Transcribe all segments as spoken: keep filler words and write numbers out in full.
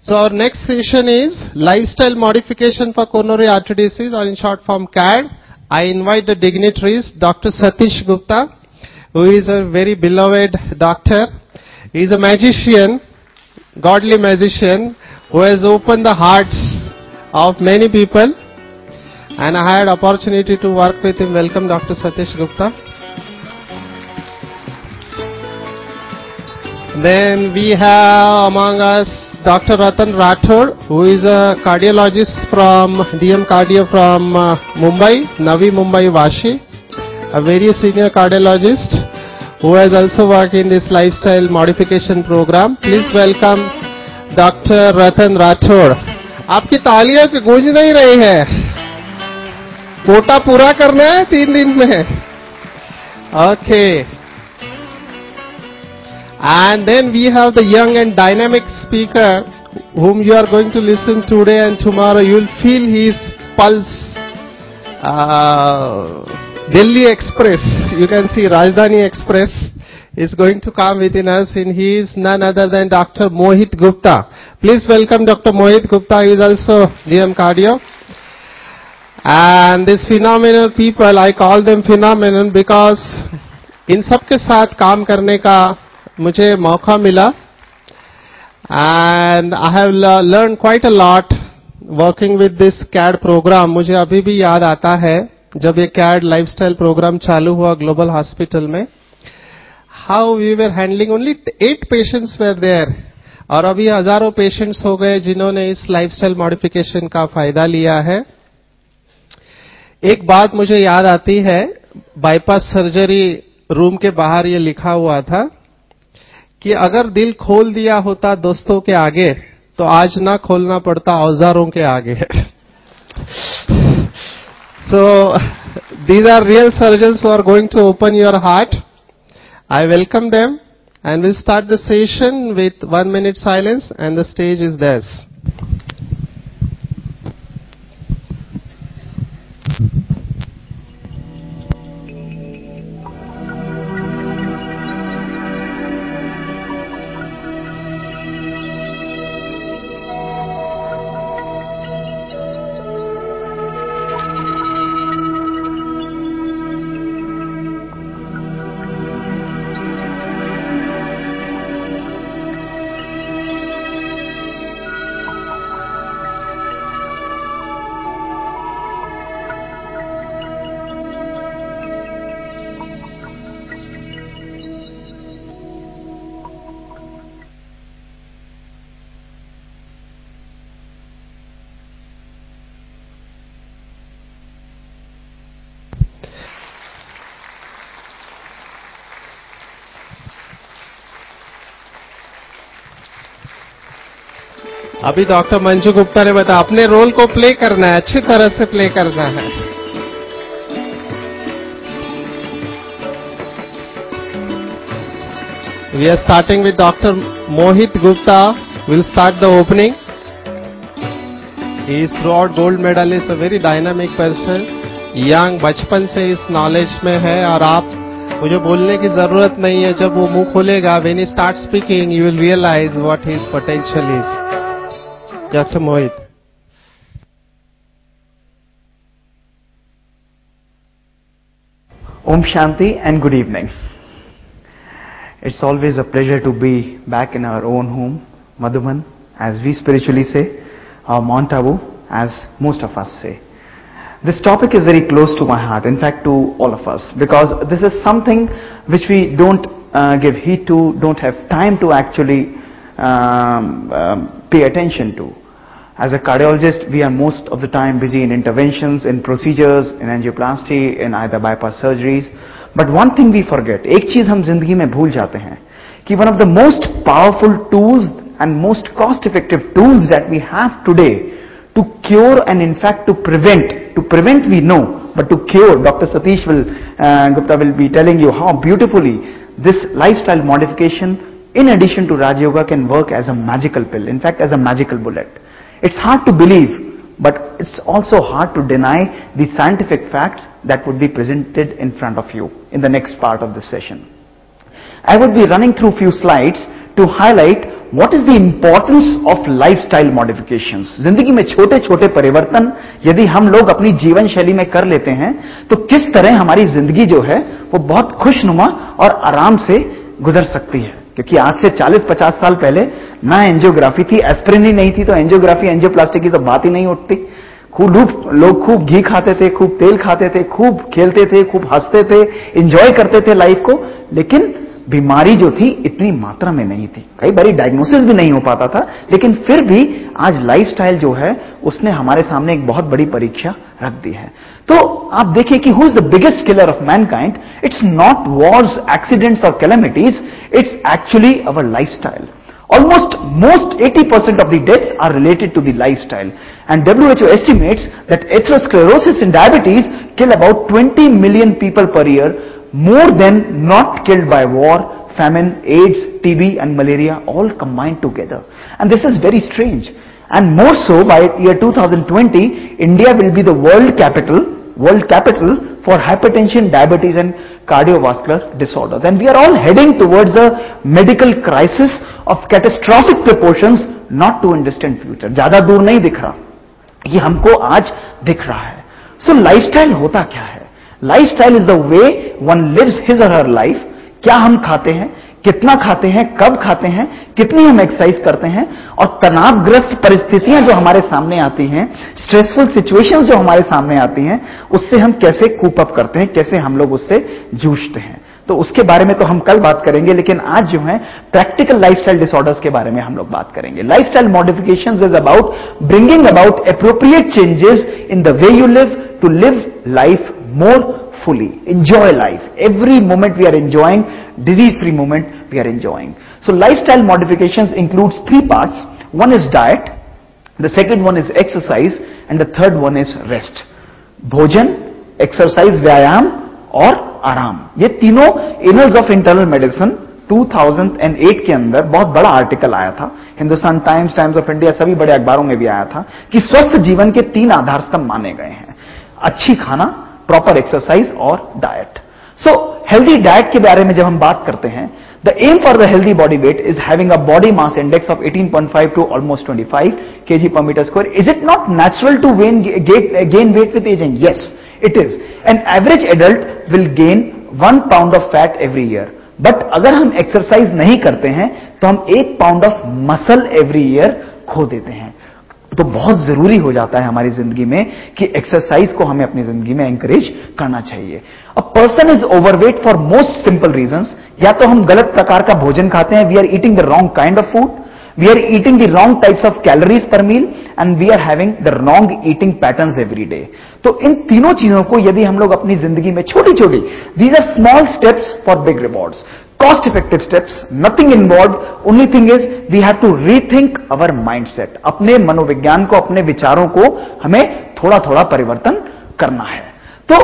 So our next session is lifestyle modification for coronary artery disease, or in short form C A D. I invite the dignitaries, Doctor Satish Gupta, who is a very beloved doctor. He is a magician, godly magician, who has opened the hearts of many people. And I had opportunity to work with him. Welcome, Doctor Satish Gupta. Then we have among us Doctor Ratan Rathod, who is a cardiologist from D M Cardio from uh, Mumbai, Navi Mumbai, Vashi, a very senior cardiologist who has also worked in this lifestyle modification program. Please welcome Doctor Ratan Rathod. आपकी तालियां गूंज नहीं रही है, कोटा पूरा करना है तीन दिन में. Okay. And then we have the young and dynamic speaker whom you are going to listen today and tomorrow. You will feel his pulse. Uh, Delhi Express, you can see Rajdhani Express is going to come within us, and he is none other than Doctor Mohit Gupta. Please welcome Doctor Mohit Gupta. He is also D M Cardio. And these phenomenal people, I call them phenomenon because इन सब के साथ काम करने का मुझे मौका मिला. And I have learned quite a lot working with this C A D program. मुझे अभी भी याद आता है जब ये C A D lifestyle program चालू हुआ ग्लोबल हॉस्पिटल में, how we were handling only eight patients were there, और अभी हजारों patients हो गए जिन्होंने इस lifestyle modification का फायदा लिया है. एक बात मुझे याद आती है, बाईपास सर्जरी रूम के बाहर ये लिखा हुआ था कि अगर दिल खोल दिया होता दोस्तों के आगे तो आज ना खोलना पड़ता औजारों के आगे. So these are real surgeons who are going to open your heart. I welcome them, and we'll start the session with one minute silence, and the stage is theirs. अभी डॉक्टर मंजू गुप्ता ने बताया अपने रोल को play करना है, अच्छी तरह से प्ले करना है. We are starting with Doctor Mohit Gupta. We'll start the opening. He is throughout gold medalist, a very dynamic person. Young, बचपन से इस नॉलेज में है, और आप मुझे बोलने की जरूरत नहीं है. जब वो मुंह खोलेगा, when he starts speaking, you will realize what his potential is. Doctor Mohit. Om Shanti and good evening. It's always a pleasure to be back in our own home, Madhuban, as we spiritually say, or Mount Abu, as most of us say. This topic is very close to my heart, in fact to all of us, because this is something which we don't uh, give heed to, don't have time to actually um, um, pay attention to. As a cardiologist, we are most of the time busy in interventions, in procedures, in angioplasty, in either bypass surgeries. But one thing we forget, एक चीज हम जिंदगी में भूल जाते हैं कि one of the most powerful tools and most cost-effective tools that we have today to cure and in fact to prevent, to prevent we know, but to cure, Doctor Satish will, uh, Gupta will be telling you how beautifully this lifestyle modification, in addition to Raj Yoga, can work as a magical pill, in fact as a magical bullet. It's hard to believe, but it's also hard to deny the scientific facts that would be presented in front of you in the next part of this session. I would be running through few slides to highlight what is the importance of lifestyle modifications. जिंदगी में छोटे छोटे परिवर्तन यदि हम लोग अपनी जीवन शैली में कर लेते हैं तो किस तरह हमारी जिंदगी जो है वो बहुत खुशनुमा और आराम से गुजर सकती है. क्योंकि आज से चालीस पचास साल पहले ना एंजियोग्राफी थी, एस्पिरिन ही नहीं थी, तो एंजियोग्राफी एंजियोप्लास्टी की तो बात ही नहीं उठती. खूब लोग खूब घी खाते थे, खूब तेल खाते थे, खूब खेलते थे, खूब हंसते थे, एंजॉय करते थे लाइफ को, लेकिन बीमारी जो थी इतनी मात्रा में नहीं थी. कई बारी डायग्नोसिस भी नहीं हो पाता था, लेकिन फिर भी आज लाइफस्टाइल जो है उसने हमारे सामने एक बहुत बड़ी परीक्षा रख दी है. तो आप देखें कि who is the biggest killer of mankind. It's not wars, accidents और calamities, it's actually our lifestyle. Almost most eighty percent of the deaths are related to the lifestyle, and W H O estimates that atherosclerosis and diabetes kill about twenty million people per year, more than not killed by war, famine, AIDS, T B and malaria all combined together. And this is very strange. And more so by year two thousand twenty, India will be the world capital, world capital for hypertension, diabetes and cardiovascular disorders. And we are all heading towards a medical crisis of catastrophic proportions, not too in distant future. ज्यादा दूर नहीं दिख रहा, ये हमको आज दिख रहा है. So lifestyle होता क्या है? Lifestyle is the way one lives his or her life. क्या हम खाते हैं, कितना खाते हैं, कब खाते हैं, कितनी हम एक्सरसाइज करते हैं, और तनावग्रस्त परिस्थितियां जो हमारे सामने आती हैं, स्ट्रेसफुल सिचुएशंस जो हमारे सामने आती हैं, उससे हम कैसे कूप अप करते हैं, कैसे हम लोग उससे जूझते हैं. तो उसके बारे में तो हम कल बात करेंगे, लेकिन आज जो है प्रैक्टिकल लाइफस्टाइल डिसऑर्डर्स के बारे में हम लोग बात करेंगे. Lifestyle modifications is about bringing about appropriate changes in the way you live to live life more fully, enjoy life. Every moment we are enjoying, disease-free moment we are enjoying. So lifestyle modifications includes three parts. One is diet, the second one is exercise, and the third one is rest. भोजन, exercise, व्यायाम और आराम. ये तीनों Annals of Internal Medicine दो हज़ार आठ के अंदर बहुत बड़ा आर्टिकल आया था. Hindustan Times, Times of India, सभी बड़े अखबारों में भी आया था कि स्वस्थ जीवन के तीन आधार स्तंभ माने गए हैं. अच्छी खाना, प्रॉपर एक्सरसाइज और डाइट. सो हेल्दी डाइट के बारे में जब हम बात करते हैं, the aim for the healthy body weight is having a body mass index of eighteen point five to almost twenty-five kg per meter square. Is it not natural to gain, gain weight with aging? Yes, it is. An average adult will gain one pound of fat every year. But अगर हम exercise नहीं करते हैं तो हम एक pound of muscle every year खो देते हैं. तो बहुत जरूरी हो जाता है हमारी जिंदगी में कि एक्सरसाइज को हमें अपनी जिंदगी में एंकरेज करना चाहिए. A person is overweight for most simple reasons. या तो हम गलत प्रकार का भोजन खाते हैं, we are eating the wrong kind of food, we are eating the wrong types of calories per meal, and we are having the wrong eating patterns every day. तो इन तीनों चीजों को यदि हम लोग अपनी जिंदगी में छोटी छोटी, these are small steps for big rewards, cost effective steps, nothing involved, only thing is we have to rethink our mindset. अपने मनोविज्ञान को, अपने विचारों को हमें थोड़ा थोड़ा परिवर्तन करना है. तो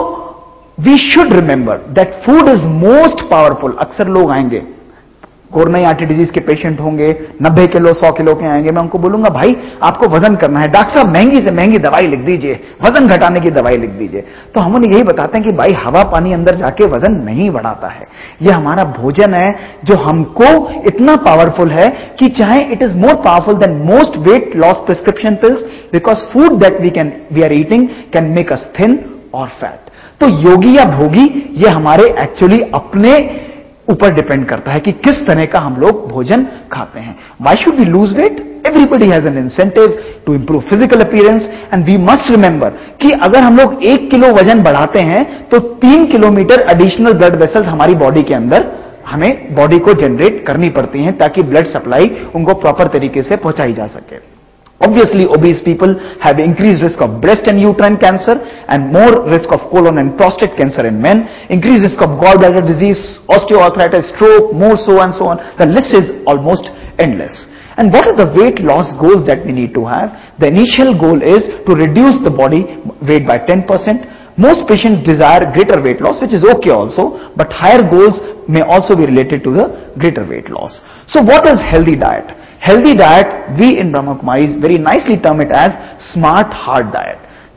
we should remember that food is most powerful. अक्सर लोग आएंगे, कोरोनरी आर्टरी डिजीज के पेशेंट होंगे, नब्बे किलो सौ किलो के आएंगे, मैं उनको बोलूंगा भाई आपको वजन करना है, डॉक्टर साहब महंगी से महंगी दवाई लिख दीजिए, वजन घटाने की दवाई लिख दीजिए. तो हम उन्हें यही बताते हैं कि भाई हवा पानी अंदर जाके वजन नहीं बढ़ाता है, यह हमारा भोजन है जो हमको इतना पावरफुल है कि चाहे it is more powerful than most weight loss prescription pills, because food that we can we are eating can make us thin और फैट. तो योगी या भोगी ये हमारे एक्चुअली अपने ऊपर डिपेंड करता है कि किस तरह का हम लोग भोजन खाते हैं. Why should we lose weight? Everybody has an incentive to improve physical appearance, and we must remember कि अगर हम लोग एक किलो वजन बढ़ाते हैं तो तीन किलोमीटर एडिशनल ब्लड वेसल्स हमारी बॉडी के अंदर हमें बॉडी को जनरेट करनी पड़ती हैं ताकि ब्लड सप्लाई उनको प्रॉपर तरीके से पहुंचाई जा सके. Obviously, obese people have increased risk of breast and uterine cancer and more risk of colon and prostate cancer in men, increased risk of gallbladder disease, osteoarthritis, stroke, more so and so on. The list is almost endless. And what are the weight loss goals that we need to have? The initial goal is to reduce the body weight by ten percent. Most patients desire greater weight loss, which is okay also, but higher goals may also be related to the greater weight loss. So what is healthy diet? Healthy diet, we in Brahma Kumaris very nicely term it as smart heart diet.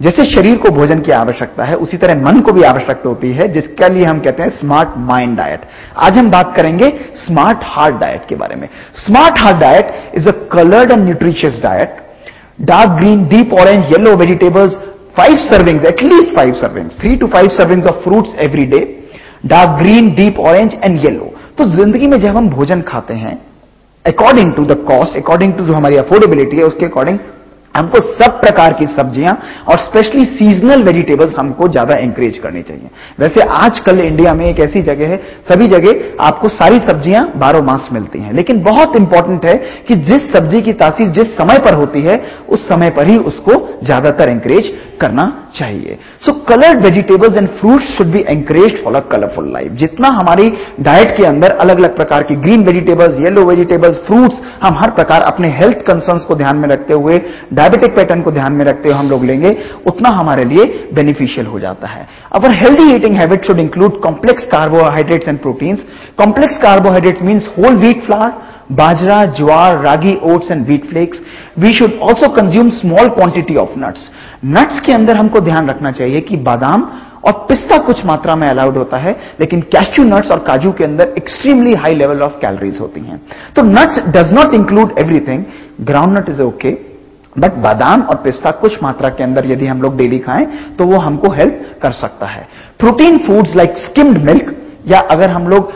जैसे शरीर को भोजन की आवश्यकता है, उसी तरह मन को भी आवश्यकता होती है, जिसके लिए हम कहते हैं स्मार्ट माइंड डाइट। आज हम बात करेंगे स्मार्ट हार्ट डाइट के बारे में। Smart heart diet is a coloured and nutritious diet. Dark green, deep orange, yellow vegetables, five servings, at least five servings, three to five servings of fruits every day. Dark green, deep orange and yellow. तो जिंदगी में जब हम भोजन खाते हैं, according to the cost, according to जो हमारी अफोर्डेबिलिटी है, उसके अकॉर्डिंग हमको सब प्रकार की सब्जियां और स्पेशली सीजनल वेजिटेबल्स हमको ज्यादा एंकरेज करनी चाहिए। वैसे आजकल इंडिया में एक ऐसी जगह है, सभी जगह आपको सारी सब्जियां बारह मास मिलती हैं, लेकिन बहुत इंपॉर्टेंट है कि जिस सब्जी की तासीर जिस समय पर होती है, उस समय पर ही उसको ज्यादातर एंकरेज करना चाहिए। So coloured vegetables and fruits should be encouraged for a colourful life. जितना हमारी डाइट के अंदर अलग अलग प्रकार की green vegetables, yellow vegetables, fruits, हम हर प्रकार अपने हेल्थ कंसर्न्स को ध्यान में रखते हुए, डायबिटिक पैटर्न को ध्यान में रखते हुए हम लोग लेंगे, उतना हमारे लिए बेनिफिशियल हो जाता है। Our healthy eating habit should include complex carbohydrates and proteins. Complex carbohydrates means whole wheat flour, bajra, jowar, ragi, oats and wheat flakes. We should also consume small quantity of nuts. Nuts के अंदर हमको ध्यान रखना चाहिए कि बादाम और पिस्ता कुछ मात्रा में अलाउड होता है, लेकिन कैश्यू नट्स और काजू के अंदर extremely high level of calories होती हैं। तो nuts does not include everything. Ground nut is okay, but बादाम और पिस्ता कुछ मात्रा के अंदर यदि हम लोग डेली खाएं तो वो हमको हेल्प कर सकता है। Protein foods like skimmed milk, या अगर हम लोग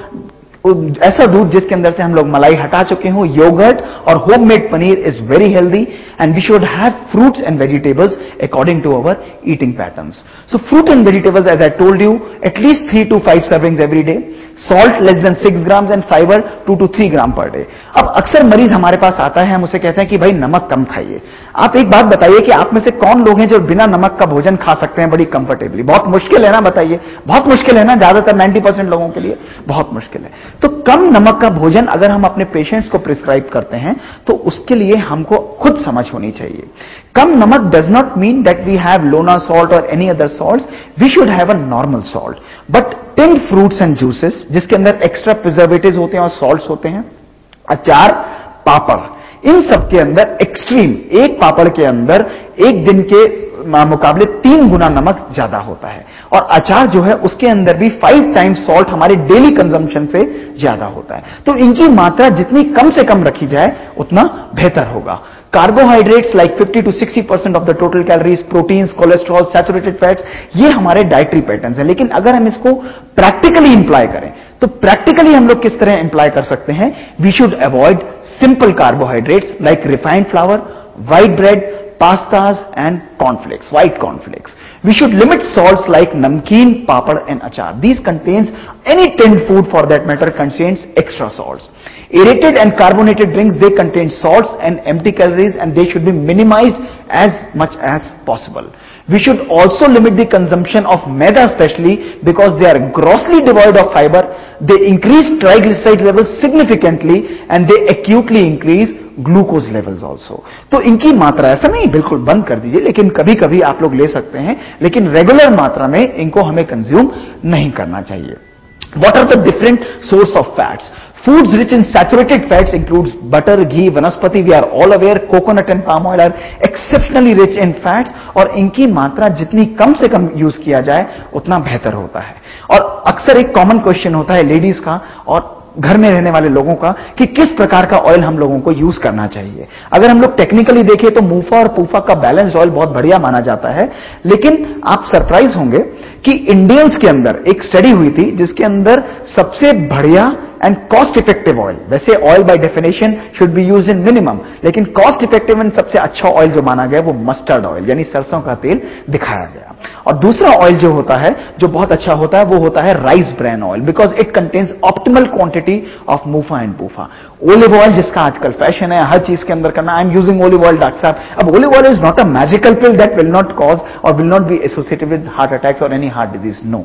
ऐसा दूध जिसके अंदर से हम लोग मलाई हटा चुके हो, योगर्ट और homemade paneer is very healthy, and we should have fruits and vegetables according to our eating patterns. So fruit and vegetables, as I told you, at least three to five servings every day. Salt less than six grams and fibre two to three gram per day. अब अक्सर मरीज हमारे पास आता है, हम उसे कहते हैं कि भाई नमक कम खाइए। आप एक बात बताइए कि आप में से कौन लोग हैं जो बिना नमक का भोजन खा सकते हैं बड़ी कंफर्टेबली? बहुत मुश्किल है ना, बताइए। बहुत मुश्किल है ना, ज्यादातर नाइंटी परसेंट लोगों के लिए बहुत मुश्किल है। तो कम नमक का भोजन अगर हम अपने पेशेंट्स को प्रिस्क्राइब करते हैं तो उसके लिए हमको खुद समझ होनी चाहिए। कम नमक does not mean that we have Lona salt or any other salt. We should have a normal salt. But tinned fruits and juices जिसके अंदर एक्स्ट्रा प्रिजर्वेटिव्स होते हैं और सॉल्ट्स होते हैं, अचार, पापड़, इन सब के अंदर एक्सट्रीम, एक पापड़ के अंदर एक दिन के मुकाबले तीन गुना नमक ज्यादा होता है, और अचार जो है उसके अंदर भी फाइव टाइम्स सॉल्ट हमारे डेली कंजम्पशन से ज्यादा होता है। तो इनकी मात्रा जितनी कम से कम रखी जाए उतना बेहतर होगा। Carbohydrates like fifty to sixty percent of the total calories, proteins, cholesterol, saturated fats, ये हमारे डाइटरी पैटर्न्स हैं। लेकिन अगर हम इसको प्रैक्टिकली इंप्लाई करें तो प्रैक्टिकली हम लोग किस तरह इंप्लाई कर सकते हैं? We should avoid simple carbohydrates like refined flour, white bread, pastas and cornflakes, white cornflakes. We should limit salts like namkeen, papad and achar. These contains, any tinned food for that matter contains extra salts. Aerated and carbonated drinks, they contain salts and empty calories, and they should be minimized as much as possible. We should also limit the consumption of maida, especially because they are grossly devoid of fiber. They increase triglyceride levels significantly and they acutely increase glucose levels also. तो इनकी मात्रा, ऐसा नहीं बिल्कुल बंद कर दीजिए, लेकिन कभी कभी आप लोग ले सकते हैं, लेकिन रेगुलर मात्रा में इनको हमें कंज्यूम नहीं करना चाहिए। What are the different source of fats? Foods rich in saturated fats includes butter, ghee, vanaspati. We are all aware coconut and palm oil are exceptionally rich in fats, और इनकी मात्रा जितनी कम से कम यूज किया जाए उतना बेहतर होता है। और अक्सर एक कॉमन क्वेश्चन होता है लेडीज का और घर में रहने वाले लोगों का कि किस प्रकार का ऑयल हम लोगों को यूज करना चाहिए। अगर हम लोग टेक्निकली देखें तो मूफा और पूफा का बैलेंस्ड ऑयल बहुत बढ़िया माना जाता है, लेकिन आप सरप्राइज होंगे कि इंडियंस के अंदर एक स्टडी हुई थी जिसके अंदर सबसे बढ़िया एंड कॉस्ट इफेक्टिव ऑयल, वैसे oil by definition should be used in minimum, लेकिन कॉस्ट इफेक्टिव एंड सबसे अच्छा ऑयल जो माना गया वो मस्टर्ड ऑयल यानी सरसों का तेल दिखाया गया। और दूसरा ऑयल जो होता है जो बहुत अच्छा होता है वो होता है rice bran oil, because it contains optimal quantity of MUFA and PUFA. Olive oil जिसका आजकल फैशन है हर चीज के अंदर करना, I am using olive oil doctor साहब। अब olive oil is not a magical pill that will not cause or will not be associated with heart attacks or any heart disease, no.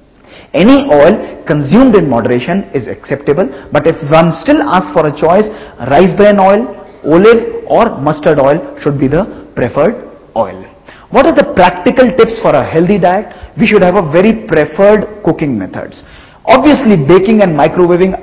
Any oil consumed in moderation is acceptable, but if one still asks for a choice, rice bran oil, olive or mustard oil should be the preferred oil. What are the practical tips for a healthy diet? We should have a very preferred cooking methods. Obviously, baking and microwaving are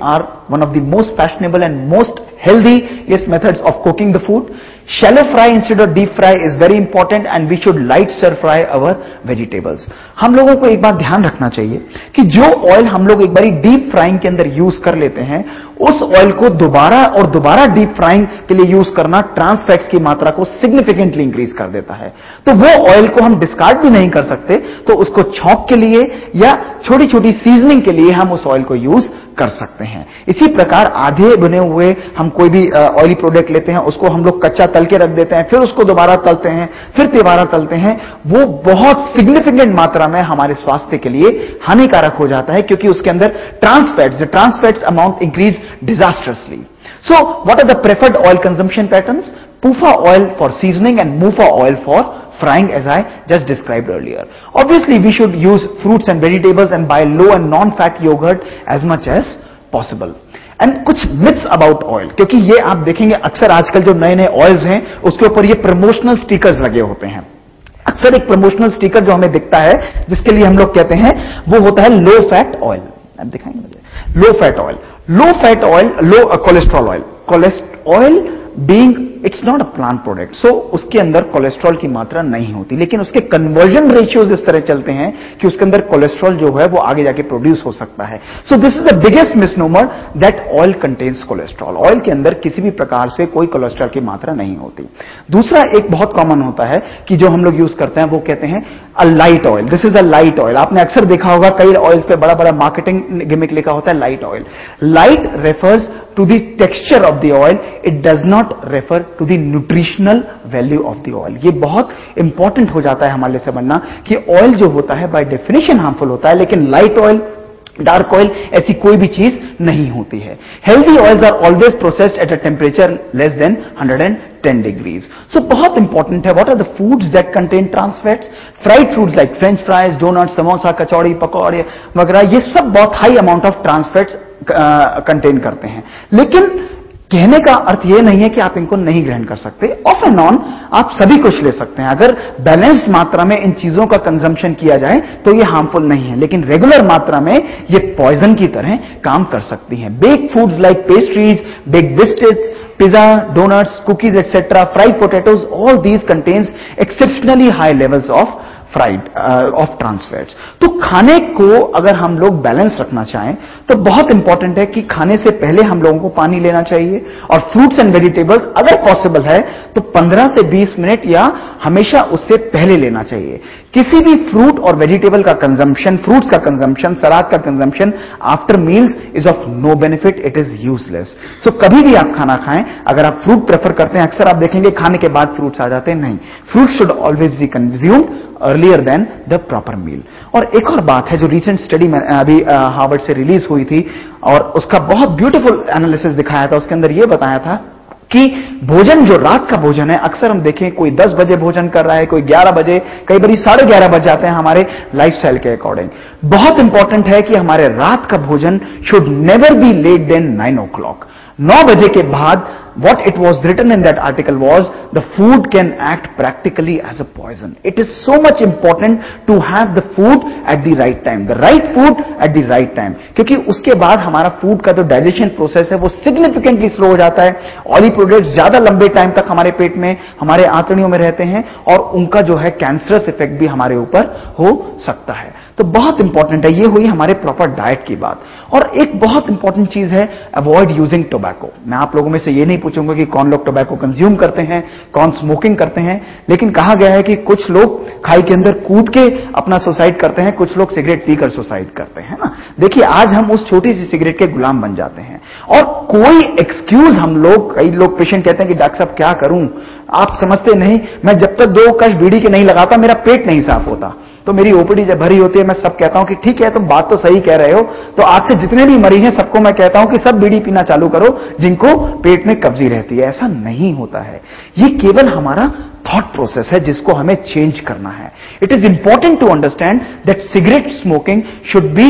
one of the most fashionable and most healthiest methods of cooking the food. Shallow fry instead of deep fry is very important and we should light stir fry our vegetables. हम लोगों को एक बात ध्यान रखना चाहिए कि जो ऑयल हम लोग एक बारी डीप फ्राइंग के अंदर यूज कर लेते हैं, उस ऑयल को दोबारा और दोबारा डीप फ्राइंग के लिए यूज करना ट्रांस फैट्स की मात्रा को सिग्निफिकेंटली इंक्रीज कर देता है. तो वो ऑयल को हम डिस्कार्ड भी नहीं कर सकते, तो उसको छौंक के लिए या छोटी छोटी सीजनिंग के लिए हम उस ऑयल को यूज कर सकते हैं. इसी प्रकार आधे बने हुए हम कोई भी ऑयली प्रोडक्ट लेते हैं, उसको हम लोग कच्चा तल के रख देते हैं, फिर उसको दोबारा तलते हैं, फिर दोबारा तलते हैं, वो बहुत सिग्निफिकेंट मात्रा में हमारे स्वास्थ्य के लिए हानिकारक हो जाता है, क्योंकि उसके अंदर trans fats the trans fats amount increase disastrously. So what are the preferred oil consumption patterns? PUFA oil for seasoning and MUFA oil for frying, as I just described earlier. Obviously we should use fruits and vegetables and buy low and non-fat yogurt as much as possible. And कुछ myths about oil, क्योंकि ये आप देखेंगे अक्सर आजकल जो नए नए ऑयल्स हैं उसके ऊपर ये प्रमोशनल स्टिकर्स लगे होते हैं. अक्सर एक प्रमोशनल स्टिकर जो हमें दिखता है जिसके लिए हम लोग कहते हैं वो होता है लो फैट ऑयल. आप दिखाएंगे मुझे low fat oil, low fat oil, low cholesterol oil. Cholesterol oil being it's not a plant product, so उसके अंदर कोलेस्ट्रॉल की मात्रा नहीं होती, लेकिन उसके कन्वर्जन रेशियोज इस तरह चलते हैं कि उसके अंदर कोलेस्ट्रॉल जो है वो आगे जाके प्रोड्यूस हो सकता है. So this is the biggest misnomer that oil contains cholesterol. Oil के अंदर किसी भी प्रकार से कोई कोलेस्ट्रॉल की मात्रा नहीं होती. दूसरा एक बहुत कॉमन होता है कि जो हम लोग यूज करते हैं वो कहते हैं a light oil. This is a light oil. आपने अक्सर देखा होगा कई ऑयल्स पे बड़ा बड़ा मार्केटिंग गिमिक लिखा होता है light oil. Light refers to the texture of the oil, it does not refer to the nutritional value of the oil. ये बहुत इंपॉर्टेंट हो जाता है हमारे लिए समझना कि ऑयल जो होता है बाय डेफिनेशन हार्मफुल होता है, लेकिन लाइट ऑयल, डार्क ऑयल ऐसी कोई भी चीज नहीं होती है. Healthy oils are always processed at a temperature less than one hundred ten degrees. So बहुत इंपॉर्टेंट है. What are the foods that contain trans fats? Fried foods like French fries, doughnut, samosa, kachori, पकौड़े वगैरह, ये सब बहुत high amount of trans fats contain करते हैं. लेकिन कहने का अर्थ यह नहीं है कि आप इनको नहीं ग्रहण कर सकते. ऑफ एंड ऑन आप सभी कुछ ले सकते हैं. अगर बैलेंस्ड मात्रा में इन चीजों का कंजम्पशन किया जाए तो ये हार्मफुल नहीं है, लेकिन रेगुलर मात्रा में ये पॉइजन की तरह काम कर सकती हैं. Bake foods like pastries, bake biscuits, pizza, doughnuts, cookies etcetera, fried potatoes, all these contains exceptionally high levels of fried of trans fats. तो खाने को अगर हम लोग बैलेंस रखना चाहें तो बहुत इंपॉर्टेंट है कि खाने से पहले हम लोगों को पानी लेना चाहिए, और फ्रूट्स एंड वेजिटेबल्स अगर पॉसिबल है तो पंद्रह से बीस मिनट या हमेशा उससे पहले लेना चाहिए. किसी भी फ्रूट और वेजिटेबल का कंजम्पशन, फ्रूट्स का कंजम्पशन, सलाद का consumption after meals is of no benefit, it is useless. So कभी भी आप खाना खाएं, अगर आप फ्रूट प्रेफर करते हैं, अक्सर आप देखेंगे खाने के बाद फ्रूट्स आ जाते हैं, नहीं, fruit should always be consumed earlier than the proper meal. और एक और बात है जो रिसेंट स्टडी में अभी हार्वर्ड से रिलीज हुई थी और उसका बहुत ब्यूटीफुल एनालिसिस दिखाया था. उसके अंदर यह बताया था कि भोजन जो रात का भोजन है, अक्सर हम देखें कोई दस बजे भोजन कर रहा है, कोई ग्यारह बजे, कई बार साढ़े ग्यारह बज जाते हैं हमारे लाइफस्टाइल के अकॉर्डिंग. बहुत इंपॉर्टेंट है कि हमारे रात का भोजन should never be late than nine o'clock. नौ बजे के बाद what it was written in that article was the food can act practically as a poison. It is so much important to have the food at the right time, the right food at the right time, क्योंकि उसके बाद हमारा food का जो digestion process है वो significantly slow हो जाता है. ऑयली प्रोडक्ट्स ज्यादा लंबे टाइम तक हमारे पेट में, हमारे आंतड़ियों में रहते हैं और उनका जो है कैंसरस इफेक्ट भी हमारे ऊपर हो सकता है. तो बहुत इंपॉर्टेंट है. ये हुई हमारे प्रॉपर डाइट की बात. और एक बहुत इंपॉर्टेंट चीज है अवॉइड यूजिंग टोबैको. मैं आप लोगों में से ये नहीं पूछूंगा कि कौन लोग टोबैको कंज्यूम करते हैं, कौन स्मोकिंग करते हैं, लेकिन कहा गया है कि कुछ लोग खाई के अंदर कूद के अपना सुसाइड करते हैं, कुछ लोग सिगरेट पीकर सुसाइड करते हैं ना. देखिए आज हम उस छोटी सी सिगरेट के गुलाम बन जाते हैं और कोई एक्सक्यूज हम लोग, कई लोग पेशेंट कहते हैं कि डॉक्टर साहब क्या करूं, आप समझते नहीं, मैं जब तक दो कश बीड़ी के नहीं लगाता मेरा पेट नहीं साफ होता. तो मेरी ओपीडी जब भरी होती है मैं सब कहता हूं कि ठीक है तुम बात तो सही कह रहे हो, तो आज से जितने भी मरीज हैं सबको मैं कहता हूं कि सब बीड़ी पीना चालू करो जिनको पेट में कब्जी रहती है. ऐसा नहीं होता है. ये केवल हमारा थॉट प्रोसेस है जिसको हमें चेंज करना है. It is important to understand that cigarette smoking should be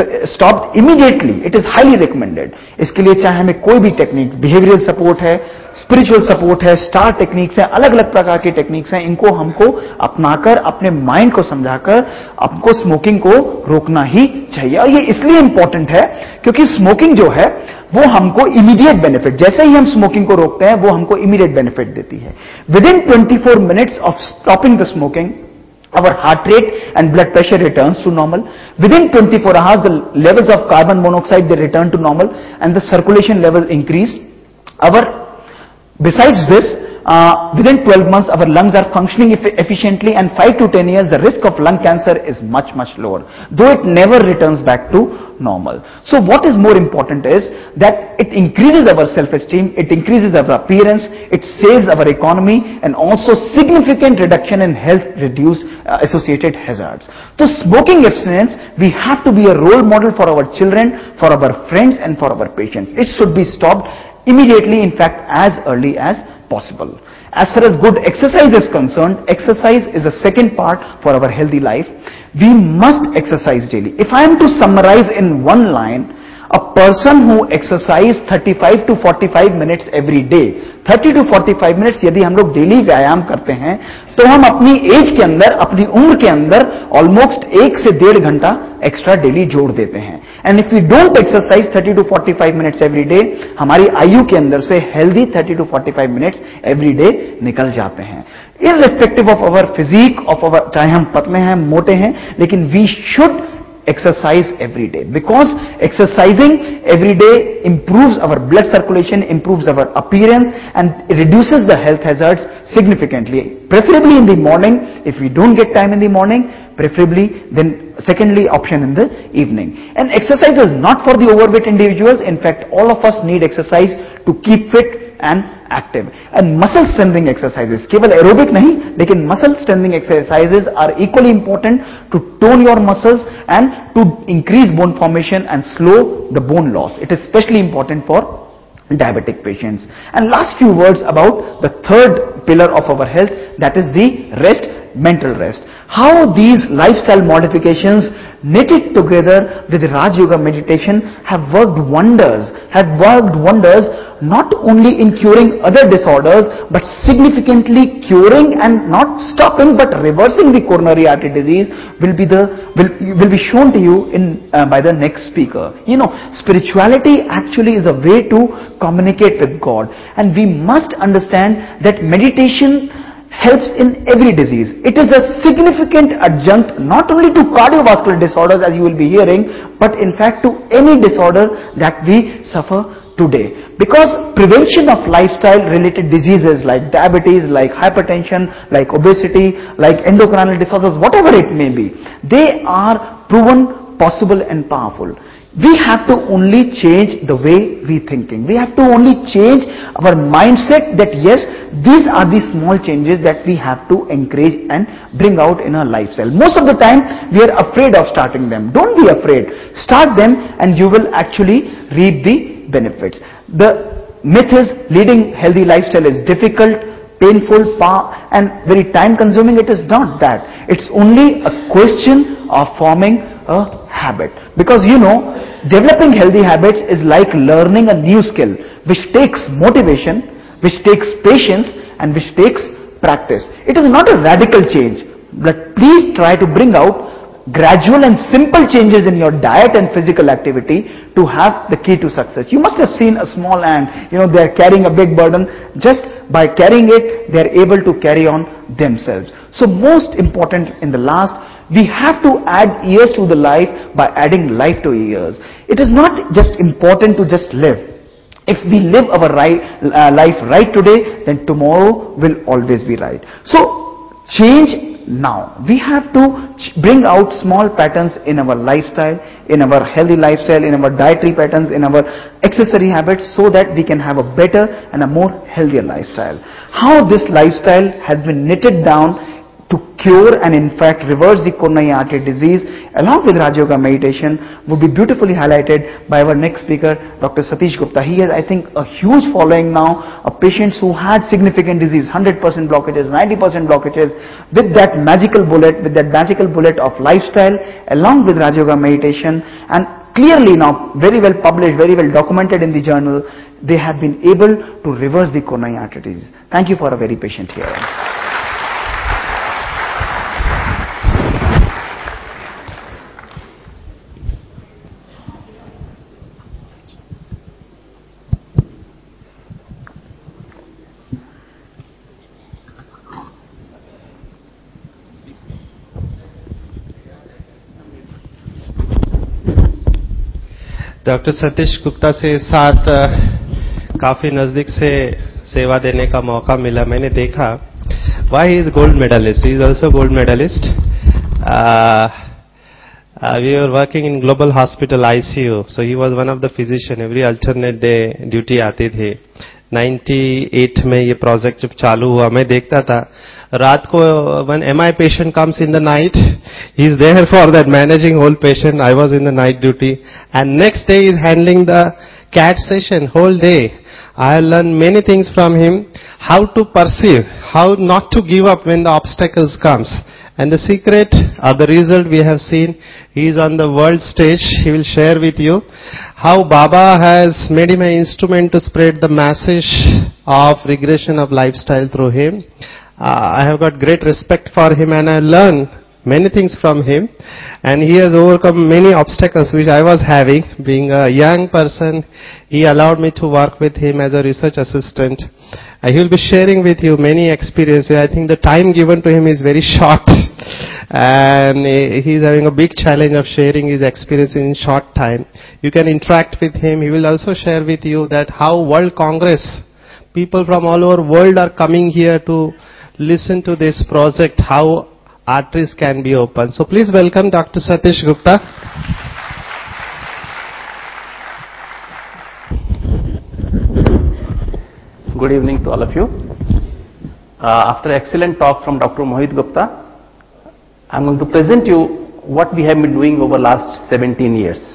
stopped immediately. It is highly recommended. इसके लिए चाहे हमें कोई भी टेक्निक, बिहेवियरल सपोर्ट है, स्पिरिचुअल सपोर्ट है, स्टार टेक्निक्स है, अलग अलग प्रकार की टेक्निक्स हैं. इनको हमको अपनाकर अपने माइंड को समझाकर आपको स्मोकिंग को रोकना ही चाहिए. और ये इसलिए इंपॉर्टेंट है क्योंकि स्मोकिंग जो है वो हमको इमीडिएट बेनिफिट, जैसे ही हम स्मोकिंग को रोकते हैं वो हमको इमीडिएट बेनिफिट देती है. With in twenty four minutes of stopping the smoking, our heart rate and blood pressure returns to normal. Within twenty-four hours, the levels of carbon monoxide, they return to normal and the circulation level increased. Our, besides this, uh, within twelve months, our lungs are functioning eff- efficiently, and five to ten years, the risk of lung cancer is much, much lower, though it never returns back to normal. So what is more important is that it increases our self-esteem, it increases our appearance, it saves our economy, and also significant reduction in health reduced uh, associated hazards. So smoking abstinence, we have to be a role model for our children, for our friends, and for our patients. It should be stopped immediately, in fact, as early as possible. As far as good exercise is concerned, exercise is a second part for our healthy life. We must exercise daily. If I am to summarize in one line, a person who exercise thirty-five to forty-five minutes every day, thirty to forty-five minutes यदि हम लोग daily व्यायाम करते हैं तो हम अपनी as के अंदर, अपनी उम्र के अंदर ऑलमोस्ट एक से डेढ़ घंटा एक्स्ट्रा डेली जोड़ देते हैं. And if we don't exercise thirty two forty five minutes every day, हमारी आयु के अंदर से healthy thirty two forty five minutes every day निकल जाते हैं. Irrespective of our physique, of our, चाहे हम पतले हैं, मोटे हैं, लेकिन we should exercise every day, because exercising every day improves our blood circulation, improves our appearance, and reduces the health hazards significantly. Preferably in the morning. If we don't get time in the morning, preferably then secondly option in the evening. And exercise is not for the overweight individuals. In fact, all of us need exercise to keep fit and active. And muscle strengthening exercises, केवल aerobic नहीं, लेकिन muscle strengthening exercises are equally important to tone your muscles and to increase bone formation and slow the bone loss. It is especially important for diabetic patients. And last few words about the third pillar of our health, that is the rest, mental rest. How these lifestyle modifications knitted together with Raj Yoga meditation have worked wonders, have worked wonders not only in curing other disorders, but significantly curing and not stopping but reversing the coronary artery disease will be the will, will be shown to you in uh, by the next speaker. You know, spirituality actually is a way to communicate with God, and we must understand that meditation helps in every disease. It is a significant adjunct not only to cardiovascular disorders, as you will be hearing, but in fact to any disorder that we suffer today. Because prevention of lifestyle related diseases like diabetes, like hypertension, like obesity, like endocrine disorders, whatever it may be, they are proven possible and powerful. We have to only change the way we thinking. We have to only change our mindset that yes, these are the small changes that we have to encourage and bring out in our lifestyle. Most of the time we are afraid of starting them. Don't be afraid. Start them and you will actually reap the benefits. The myth is leading healthy lifestyle is difficult, painful, and very time consuming. It is not that. It's only a question of forming a habit. Because you know, developing healthy habits is like learning a new skill, which takes motivation, which takes patience, and which takes practice. It is not a radical change, but please try to bring out gradual and simple changes in your diet and physical activity to have the key to success. You must have seen a small ant, you know, they are carrying a big burden. Just by carrying it, they are able to carry on themselves. So most important in the last, we have to add years to the life by adding life to years. It is not just important to just live. If we live our right, uh, life right today, then tomorrow will always be right. So change now. We have to bring out small patterns in our lifestyle, in our healthy lifestyle, in our dietary patterns, in our accessory habits, so that we can have a better and a more healthier lifestyle. How this lifestyle has been knitted down to cure and in fact reverse the coronary artery disease along with Raj Yoga meditation would be beautifully highlighted by our next speaker, Doctor Satish Gupta. He has, I think, a huge following now of patients who had significant disease, one hundred percent blockages, ninety percent blockages, with that magical bullet, with that magical bullet of lifestyle along with Raj Yoga meditation, and clearly now very well published, very well documented in the journal, they have been able to reverse the coronary artery disease. Thank you for a very patient hearing. Doctor Satish Gupta से साथ काफी नजदीक से सेवा देने का मौका मिला. मैंने देखा why he is gold medalist. He is also gold medalist. Uh, uh, we were working in Global Hospital I C U, so he was one of the physician. Every alternate day duty आती थी. ninety-eight में ये project जब चालू हुआ, मैं देखता था रात को when M I patient comes in the night, he is there for that managing whole patient. I was in the night duty, and next day he is handling the C A T session whole day. I have learned many things from him, how to perceive, how not to give up when the obstacles comes. And the secret or the result we have seen, he is on the world stage. He will share with you how Baba has made him an instrument to spread the message of regression of lifestyle through him. Uh, I have got great respect for him, and I learned many things from him. And he has overcome many obstacles which I was having. Being a young person, he allowed me to work with him as a research assistant. Uh, he will be sharing with you many experiences. I think the time given to him is very short. And he is having a big challenge of sharing his experience in short time. You can interact with him. He will also share with you that how World Congress, people from all over world are coming here to listen to this project, how arteries can be opened. So please welcome Doctor Satish Gupta. Good evening to all of you. Uh, after excellent talk from Doctor Mohit Gupta, I'm going to present you what we have been doing over last seventeen years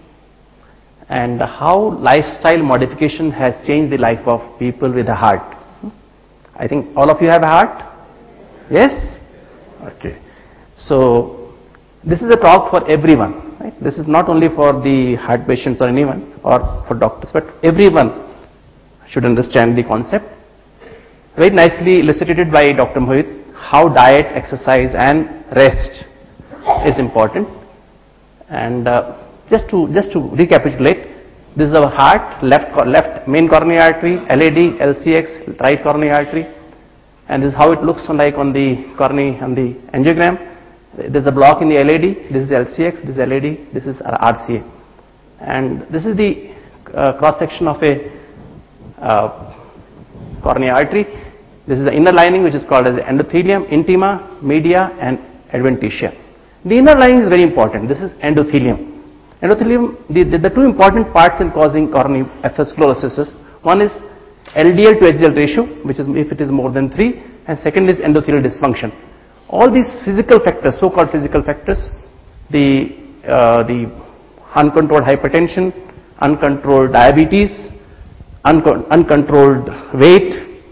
and how lifestyle modification has changed the life of people with a heart. I think all of you have a heart? Yes? Okay. So this is a talk for everyone. Right? This is not only for the heart patients or anyone or for doctors, but everyone should understand the concept. Very nicely illustrated by Doctor Mohit, how diet, exercise and rest is important. And uh, just to just to recapitulate, this is our heart, left left main coronary artery, L A D, L C X, right coronary artery, and this is how it looks like on the coronary on the angiogram. There is a block in the L A D, this is L C X, this is L A D, this is R C A, and this is the uh, cross section of a uh, coronary artery. This is the inner lining, which is called as endothelium, intima, media and adventitia. The inner lining is very important. This is endothelium. Endothelium, the, the, the two important parts in causing coronary atherosclerosis is, one is L D L to H D L ratio, which is if it is more than three, and second is endothelial dysfunction. All these physical factors, so-called physical factors, the, uh, the uncontrolled hypertension, uncontrolled diabetes, uncon uncontrolled weight,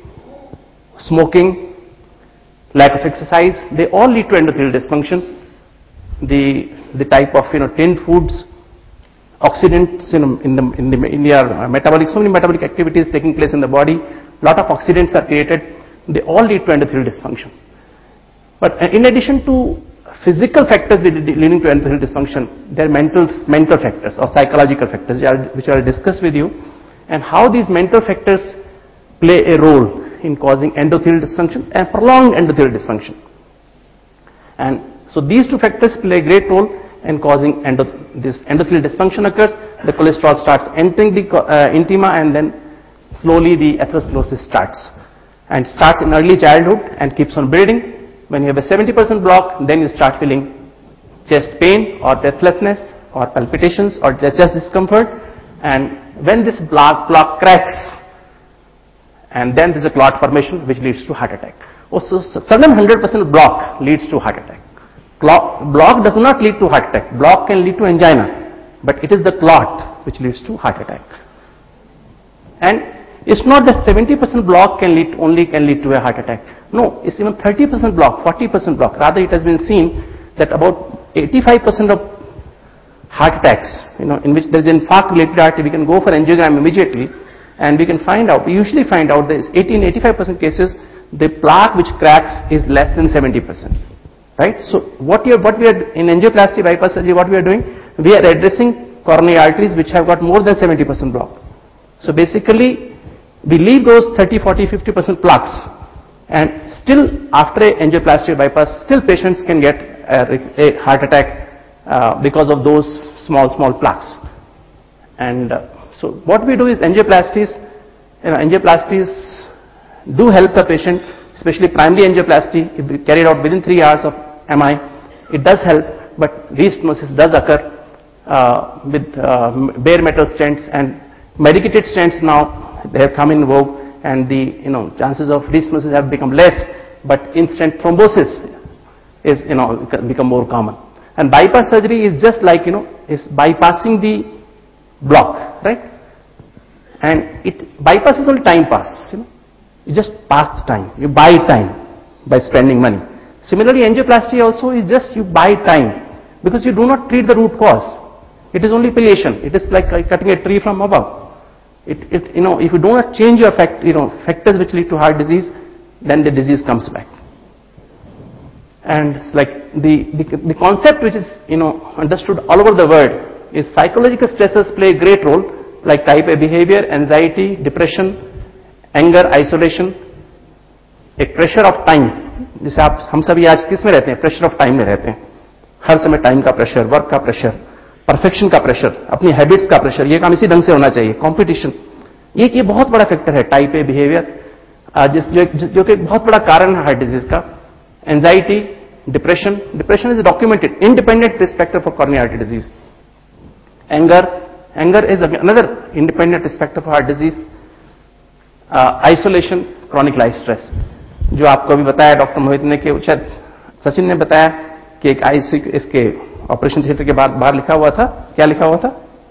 smoking, lack of exercise, they all lead to endothelial dysfunction. The, the type of, you know, tinned foods, oxidants in, in, the, in, the, in your metabolic, so many metabolic activities taking place in the body, lot of oxidants are created, they all lead to endothelial dysfunction. But in addition to physical factors leading to endothelial dysfunction, there are mental, mental factors or psychological factors which, are, which I will discuss with you, and how these mental factors play a role in causing endothelial dysfunction and prolonged endothelial dysfunction. And so these two factors play a great role in causing endo this endothelial dysfunction occurs. The cholesterol starts entering the uh, intima, and then slowly the atherosclerosis starts. And starts in early childhood and keeps on building. When you have a seventy percent block, then you start feeling chest pain or breathlessness or palpitations or chest discomfort. And when this block, block cracks, and then there is a clot formation which leads to heart attack. Also, sudden one hundred percent block leads to heart attack. Clot, block does not lead to heart attack. Block can lead to angina, but it is the clot which leads to heart attack. And it's not that seventy percent block can lead only can lead to a heart attack. No, it's even thirty percent block, forty percent block. Rather, it has been seen that about eighty-five percent of heart attacks, you know, in which there is infarct related artery, we can go for angiogram immediately. and we can find out, we usually find out that eighty to eighty-five percent cases, the plaque which cracks is less than seventy percent. Right? So what, you, what we are, in angioplasty bypass surgery, what we are doing, we are addressing coronary arteries which have got more than seventy percent block. So basically, we leave those thirty, forty, fifty percent plaques, and still after a angioplasty bypass, still patients can get a, a heart attack uh, because of those small, small plaques. And uh, so what we do is angioplasties, you know, angioplasties do help the patient, especially primary angioplasty, if we carried out within three hours of M I, it does help, but restenosis does occur uh, with uh, bare metal stents, and medicated stents now, they have come in vogue, and the, you know, chances of restenosis have become less, but in-stent thrombosis is, you know, become more common. And bypass surgery is just like, you know, is bypassing the block, right? And it bypasses only time pass, you know. You just pass the time. You buy time by spending money. Similarly, angioplasty also is just you buy time, because you do not treat the root cause. It is only palliation. It is like cutting a tree from above. It, it, you know, if you do not change your fact, you know, factors which lead to heart disease, then the disease comes back. And it's like the, the, the concept which is, you know, understood all over the world is psychological stressors play a great role, like type A behavior, anxiety, depression, anger, isolation, एक pressure of time, जैसे आप हम सभी आज किस में रहते हैं, प्रेशर ऑफ टाइम में रहते हैं, हर समय टाइम का प्रेशर, वर्क का प्रेशर, परफेक्शन का प्रेशर, अपनी हैबिट्स का प्रेशर, ये काम इसी ढंग से होना चाहिए, कंपटीशन, ये ये बहुत बड़ा फैक्टर है टाइप ए बिहेवियर, जिस जो, जो कि बहुत बड़ा कारण है हार्ट डिजीज का. Anxiety, depression, depression is documented independent risk factor for corneal artery disease. Anger, anger is another independent risk factor for heart disease. Isolation, chronic life stress, जो आपको अभी बताया डॉक्टर मोहित ने, कि शायद सचिन ने बताया कि एक आईसी इसके ऑपरेशन थिएटर के बाद बाहर लिखा हुआ था, क्या लिखा हुआ था,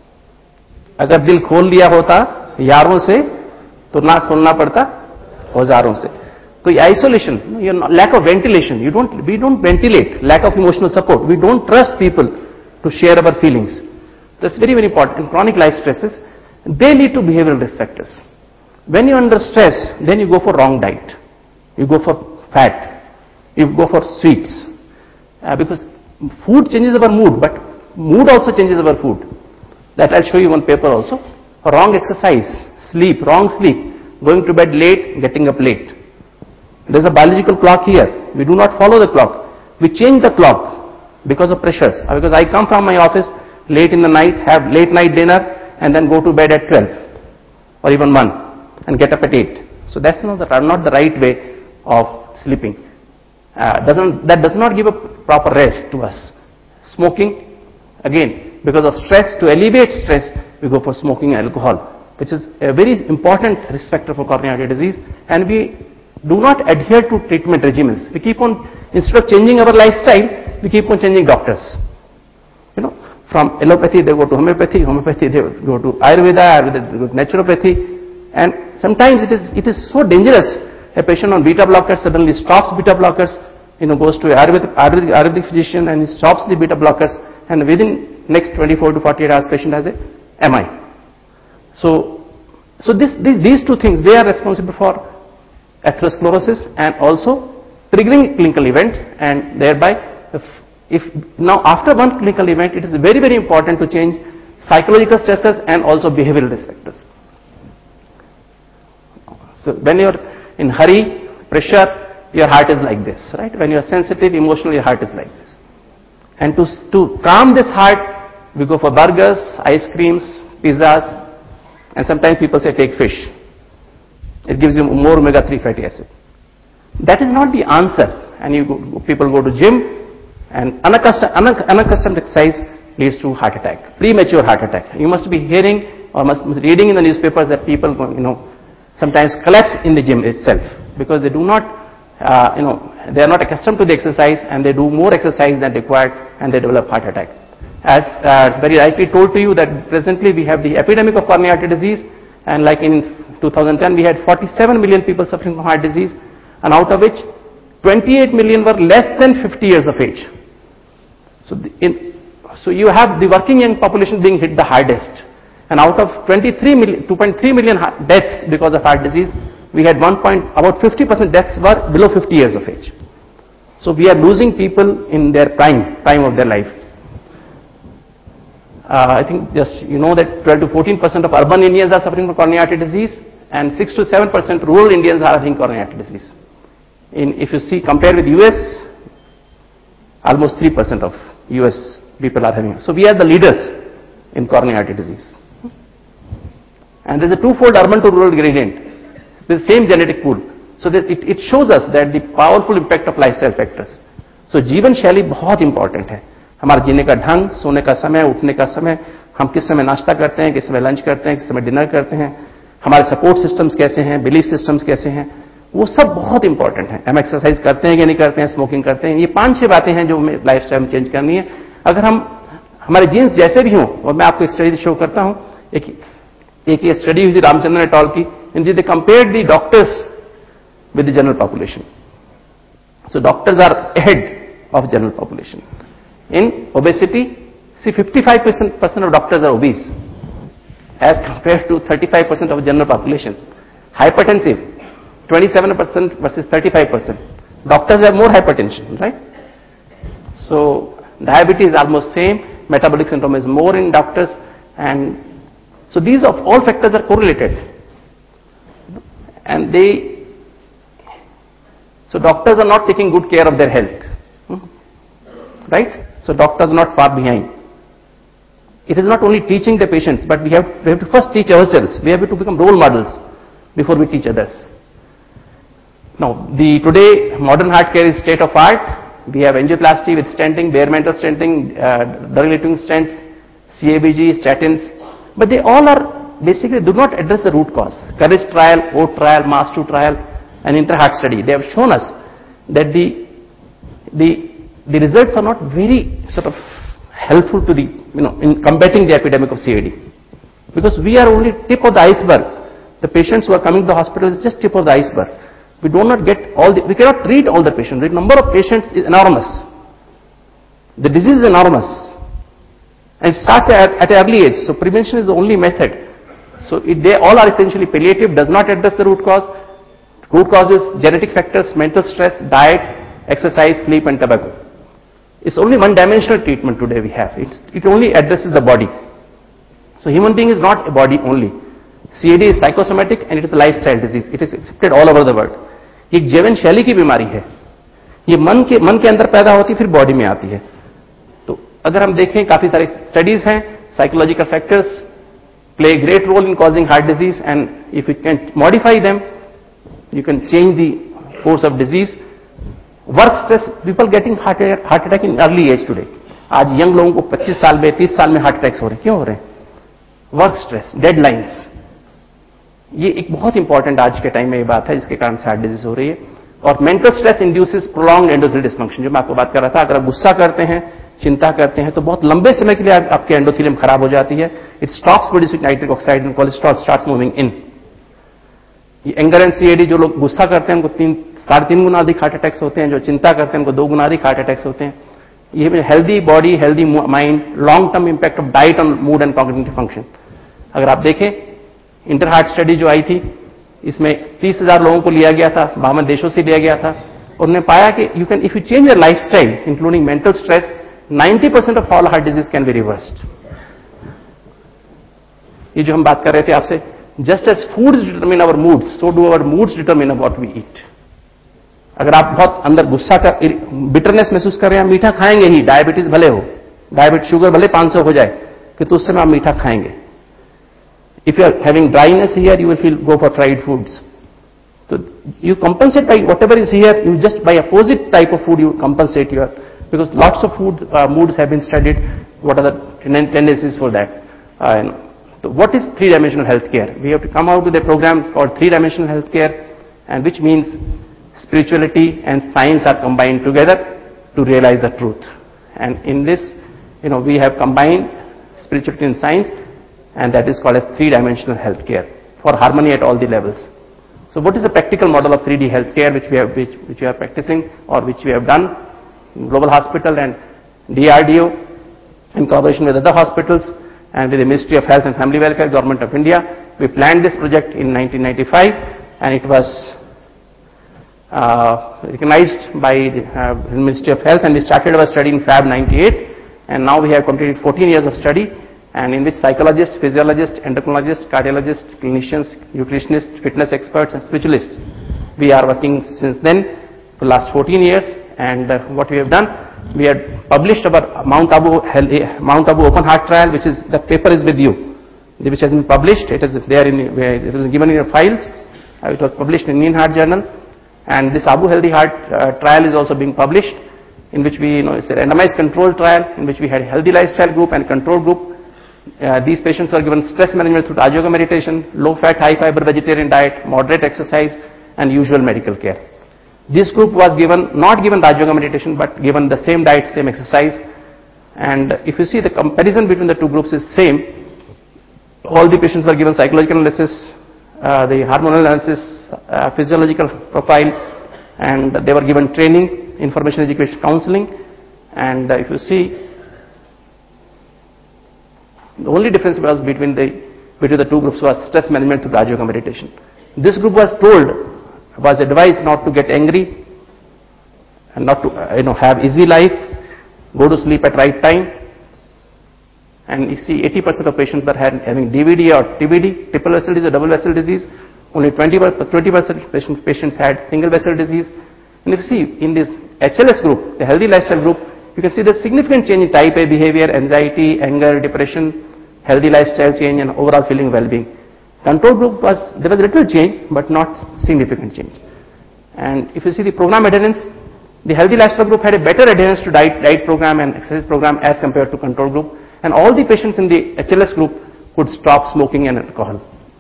अगर दिल खोल लिया होता यारों से तो ना खोलना पड़ता औजारों से. तो ये isolation, lack of ventilation, you don't we don't ventilate, lack of emotional support, we don't trust people to share our feelings. That's very very important. And chronic life stresses, they lead to behavioural risk factors. When you are under stress, then you go for wrong diet, you go for fat, you go for sweets, uh, because food changes our mood, but mood also changes our food. That I'll show you one paper also. Wrong exercise, sleep, wrong sleep, going to bed late, getting up late. There's a biological clock here. We do not follow the clock. We change the clock because of pressures. Uh, because I come from my office late in the night, have late night dinner, and then go to bed at twelve or even one. And get up at eight. So that's not the, not the right way of sleeping. Uh, doesn't, that does not give a proper rest to us. Smoking, again, because of stress, to alleviate stress, we go for smoking and alcohol, which is a very important risk factor for coronary artery disease, and we do not adhere to treatment regimens. We keep on, instead of changing our lifestyle, we keep on changing doctors. You know, from allopathy they go to homeopathy, homeopathy they go to Ayurveda, Ayurveda they go to naturopathy. And sometimes it is it is so dangerous. A patient on beta blockers suddenly stops beta blockers, you know, goes to a Ayurvedic, Ayurvedic, Ayurvedic physician and he stops the beta blockers, and within next twenty-four to forty-eight hours, patient has a M I. So, so this, these these two things, they are responsible for atherosclerosis and also triggering clinical events, and thereby, if, if now after one clinical event, it is very very important to change psychological stressors and also behavioral risk factors. So when you are in hurry, pressure, your heart is like this, right? When you are sensitive, emotional, your heart is like this. And to, to calm this heart, we go for burgers, ice creams, pizzas, and sometimes people say take fish. It gives you more omega three fatty acid. That is not the answer. And you go, people go to gym, and unaccustomed, unaccustomed exercise leads to heart attack, premature heart attack. You must be hearing or must be reading in the newspapers that people, you know, sometimes collapse in the gym itself because they do not, uh, you know, they are not accustomed to the exercise, and they do more exercise than required, and they develop heart attack. As uh, very rightly told to you that presently we have the epidemic of coronary artery disease, and like in two thousand ten we had forty-seven million people suffering from heart disease, and out of which twenty-eight million were less than fifty years of age. So, the, in, so you have the working young population being hit the hardest. And out of twenty-three million, two point three million deaths because of heart disease, we had one point, about fifty percent deaths were below fifty years of age. So we are losing people in their prime, prime of their life. Uh, I think just, you know that twelve to fourteen percent of urban Indians are suffering from coronary artery disease, and six to seven percent rural Indians are having coronary artery disease. In, if you see, compare with U S, almost three percent of U S people are having. So we are the leaders in coronary artery disease. And there's a twofold urban to rural gradient with the same genetic pool. So that it, it shows us that the powerful impact of lifestyle factors. So जीवन शैली बहुत important है. हमारा जीने का ढंग, सोने का समय, उठने का समय, हम किस समय नाश्ता करते हैं, किस समय लंच करते हैं, किस समय डिनर करते हैं, हमारे सपोर्ट सिस्टम्स कैसे हैं, बिलीफ सिस्टम्स कैसे हैं, वो सब बहुत इंपॉर्टेंट है. हम एक्सरसाइज करते हैं कि नहीं करते हैं, स्मोकिंग करते हैं, ये पांच छह बातें हैं जो हमें लाइफ स्टाइल में चेंज करनी है. अगर हम हमारे जीन्स जैसे भी हों, और मैं आपको एक स्टडी शो करता हूं, एक एक ये स्टडी हुई थी रामचंद्रन एट ऑल की, in they compared the doctors with the general population. So doctors are ahead of general population. In obesity, see fifty-five percent of doctors are obese as compared to thirty-five percent of general population. Hypertensive, twenty-seven percent versus thirty-five percent. Doctors have more hypertension, right? So diabetes is almost same, metabolic syndrome is more in doctors, and so these of all factors are correlated. And they, so doctors are not taking good care of their health, right? So doctors are not far behind. It is not only teaching the patients, but we have, we have to first teach ourselves. We have to become role models before we teach others. Now, the today modern heart care is state of art. We have angioplasty with stenting, bare metal stenting, uh, drug-eluting stents, C A B G, statins, but they all are basically do not address the root cause. COURAGE trial, O A T trial, MAS two trial, and INTERHEART study. They have shown us that the the the results are not very sort of helpful to the, you know, in combating the epidemic of C A D, because we are only tip of the iceberg. The patients who are coming to the hospital is just tip of the iceberg. We do not get all the, we cannot treat all the patients. The number of patients is enormous. The disease is enormous. And it starts at, at an early age. So prevention is the only method. So it, they all are essentially palliative, does not address the root cause. Root causes, genetic factors, mental stress, diet, exercise, sleep, and tobacco. It's only one-dimensional treatment today we have. It's, it only addresses the body. So human being is not a body only. C A D is psychosomatic and it is a lifestyle disease. It is accepted all over the world. ये एक जीवन शैली की बीमारी है. ये मन के मन के अंदर पैदा होती है, फिर बॉडी में आती है. तो अगर हम देखें, काफी सारी स्टडीज हैं. Psychological factors play a great role in causing heart disease, and if you can modify them, you can change the course of disease. Work stress, people getting heart attack, heart attack in early age today. आज young लोगों को पच्चीस साल में, तीस साल में heart attacks हो रहे हैं. क्यों हो रहे हैं? वर्क स्ट्रेस, डेडलाइंस, ये एक बहुत इंपॉर्टेंट आज के टाइम में ये बात है जिसके कारण से हार्ट डिजीज हो रही है. और mental stress induces prolonged endothelial dysfunction, जो मैं आपको बात कर रहा था. अगर आप गुस्सा करते हैं, चिंता करते हैं, तो बहुत लंबे समय के लिए आप, आपके एंडोथेलियम खराब हो जाती है. It stops producing nitric oxide and cholesterol starts moving in. ये एंगर एंड सीएडी, जो लोग गुस्सा करते हैं उनको तीन साढ़े तीन गुना अधिक हार्ट अटैक्स होते हैं, जो चिंता करते हैं उनको दो गुना अधिक हार्ट अटैक्स होते हैं. ये healthy body, healthy mind, long term impact of diet on mood and cognitive function. अगर आप देखें, इंटरहार्ट स्टडी जो आई थी, इसमें तीस हजार लोगों को लिया गया था, बावन देशों से लिया गया था, और उन्होंने पाया कि you can, if you change your lifestyle including mental stress, ninety percent of all heart disease can be reversed. ये जो हम बात कर रहे थे आपसे, just as foods determine our moods, so do our moods determine what we eat. अगर आप बहुत अंदर गुस्सा का बिटरनेस महसूस कर रहे हैं, मीठा खाएंगे ही, डायबिटीज भले हो, डायबिटीज शुगर भले पांच सौ हो जाए, कि तो उस समय आप मीठा खाएंगे. If you are having dryness here, you will feel go for fried foods. So you compensate by whatever is here. You just by opposite type of food you compensate your, because lots of food uh, moods have been studied. What are the tendencies for that? Uh, so what is three-dimensional healthcare? We have to come out with a program called three-dimensional healthcare, and which means spirituality and science are combined together to realize the truth. And in this, you know, we have combined spirituality and science, and that is called as three-dimensional healthcare for harmony at all the levels. So what is the practical model of three D healthcare which we have, which, which we are practicing or which we have done in Global Hospital and D R D O in collaboration with other hospitals? and with the Ministry of Health and Family Welfare, Government of India. We planned this project in nineteen ninety-five, and it was uh, recognized by the uh, Ministry of Health, and we started our study in Feb ninety-eight, and now we have completed fourteen years of study, and in which psychologists, physiologists, endocrinologists, cardiologists, clinicians, nutritionists, fitness experts and spiritualists, we are working since then for the last fourteen years. And uh, what we have done, we had published our Mount Abu, Mount Abu Open Heart Trial, which is, the paper is with you, which has been published. It is there in, it was given in your files. Uh, it was published in Indian Heart Journal, and this Abu Healthy Heart uh, trial is also being published, in which we, you know, it's a randomized control trial in which we had a healthy lifestyle group and control group. Uh, these patients were given stress management through Raj Yoga meditation, low fat, high fiber vegetarian diet, moderate exercise, and usual medical care. This group was given, not given Raj Yoga meditation, but given the same diet, same exercise. And if you see, the comparison between the two groups is same. All the patients were given psychological analysis, uh, the hormonal analysis, uh, physiological profile, and they were given training, information education counseling. And uh, if you see, the only difference was between the between the two groups was stress management through Raj Yoga meditation. This group was told, was advised not to get angry and not to uh, you know have easy life, go to sleep at right time. And you see, eighty percent of patients were having D V D or T V D, triple vessel disease or double vessel disease. Only twenty percent patients had single vessel disease. And if you see, in this H L S group, the healthy lifestyle group, you can see the significant change in type A behavior, anxiety, anger, depression, healthy lifestyle change, and overall feeling well-being. Control group was, there was little change, but not significant change. And if you see the program adherence, the healthy lifestyle group had a better adherence to diet, diet program and exercise program as compared to control group. And all the patients in the H L S group could stop smoking and alcohol.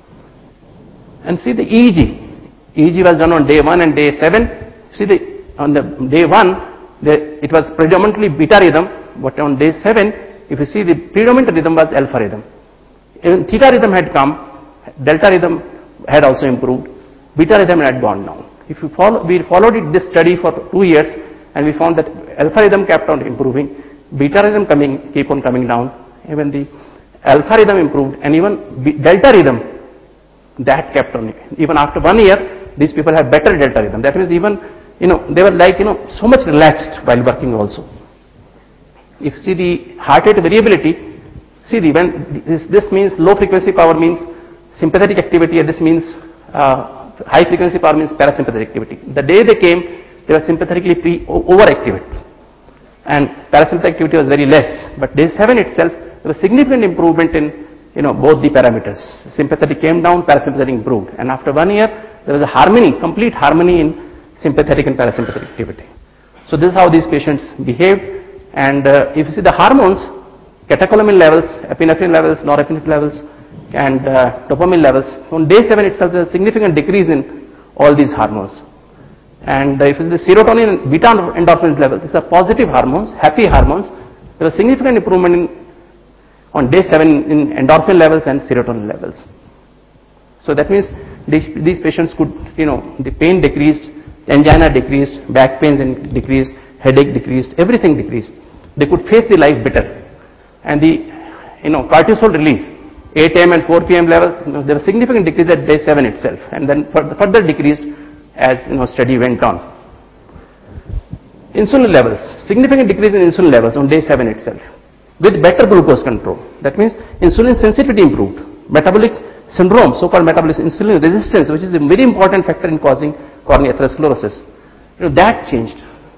And see the E E G. E E G was done on day one and day seven. See, the, on the day one, the, it was predominantly beta rhythm, but on day seven, if you see, the predominant rhythm was alpha rhythm. Even theta rhythm had come, delta rhythm had also improved, beta rhythm had gone down. If you follow, we followed it, this study for two years, and we found that alpha rhythm kept on improving, beta rhythm coming, keep on coming down, even the alpha rhythm improved, and even B, delta rhythm, that kept on. Even after one year, these people have better delta rhythm. That means even, you know, they were like, you know, so much relaxed while working also. If you see the heart rate variability, see the when this, this means low frequency power means sympathetic activity, and this means uh, high frequency power means parasympathetic activity. The day they came, they were sympathetically pre overactive, and parasympathetic activity was very less. But day seven itself, there was significant improvement in, you know, both the parameters. Sympathetic came down, parasympathetic improved, and after one year, there was a harmony, complete harmony in sympathetic and parasympathetic activity. So this is how these patients behaved. And uh, if you see the hormones, catecholamine levels, epinephrine levels, norepinephrine levels, and uh, dopamine levels, on day seven itself there is a significant decrease in all these hormones. And uh, if you see the serotonin and beta endorphin levels, these are positive hormones, happy hormones, there is significant improvement in, on day seven in endorphin levels and serotonin levels. So that means these, these patients could, you know, the pain decreased, angina decreased, back pains decreased, headache decreased, everything decreased. They could face the life better. And the, you know, cortisol release, eight a m and four p m levels, you know, there was significant decrease at day seven itself, and then further decreased as, you know, study went on. Insulin levels, significant decrease in insulin levels on day seven itself, with better glucose control. That means insulin sensitivity improved. Metabolic syndrome, so-called metabolic insulin resistance, which is a very important factor in causing coronary atherosclerosis, you know, that changed.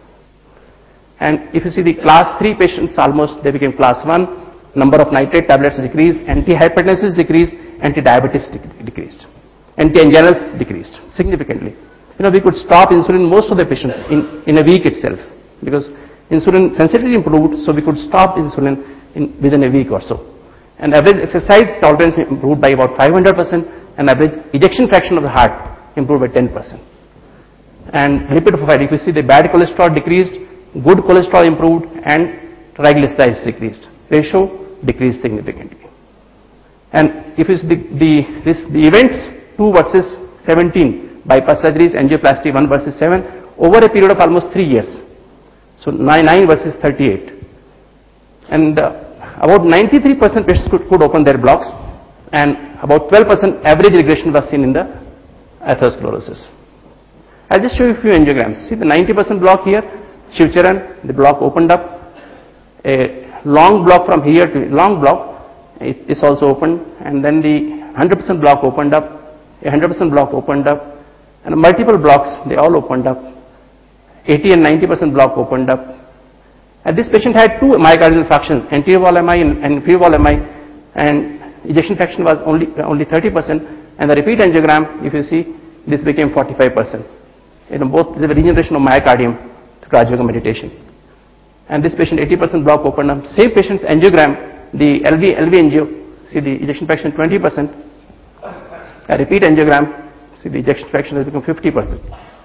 And if you see the class three patients, almost they became class one, number of nitrate tablets decreased, antihypertensives decreased, anti-diabetes decreased, anti-anginals decreased significantly. You know, we could stop insulin most of the patients in, in a week itself, because insulin sensitivity improved, so we could stop insulin in, within a week or so. And average exercise tolerance improved by about five hundred percent, and average ejection fraction of the heart improved by ten percent. And lipid profile, if you see the bad cholesterol decreased, good cholesterol improved, and triglycerides decreased. Ratio decreased significantly. And if it's the, the, this, the events two versus seventeen, bypass surgeries, angioplasty one versus seven, over a period of almost three years. So nine, nine versus thirty-eight. And uh, about ninety-three percent patients could, could open their blocks, and about twelve percent average regression was seen in the atherosclerosis. I'll just show you a few angiograms. See the ninety percent block here, Shivcharan, the block opened up. A long block from here to long block, it is also opened, and then the one hundred percent block opened up, a one hundred percent block opened up, and multiple blocks, they all opened up. eighty and ninety percent block opened up. And this patient had two myocardial infarctions, anterior wall M I and inferior wall M I, and ejection fraction was only only thirty percent, and the repeat angiogram, if you see, this became forty-five percent. You know, both the regeneration of myocardium through Raja meditation. And this patient, eighty percent block opened up. Same patient's angiogram, the L V, L V angio, see the ejection fraction twenty percent. A repeat angiogram, see the ejection fraction has become fifty percent.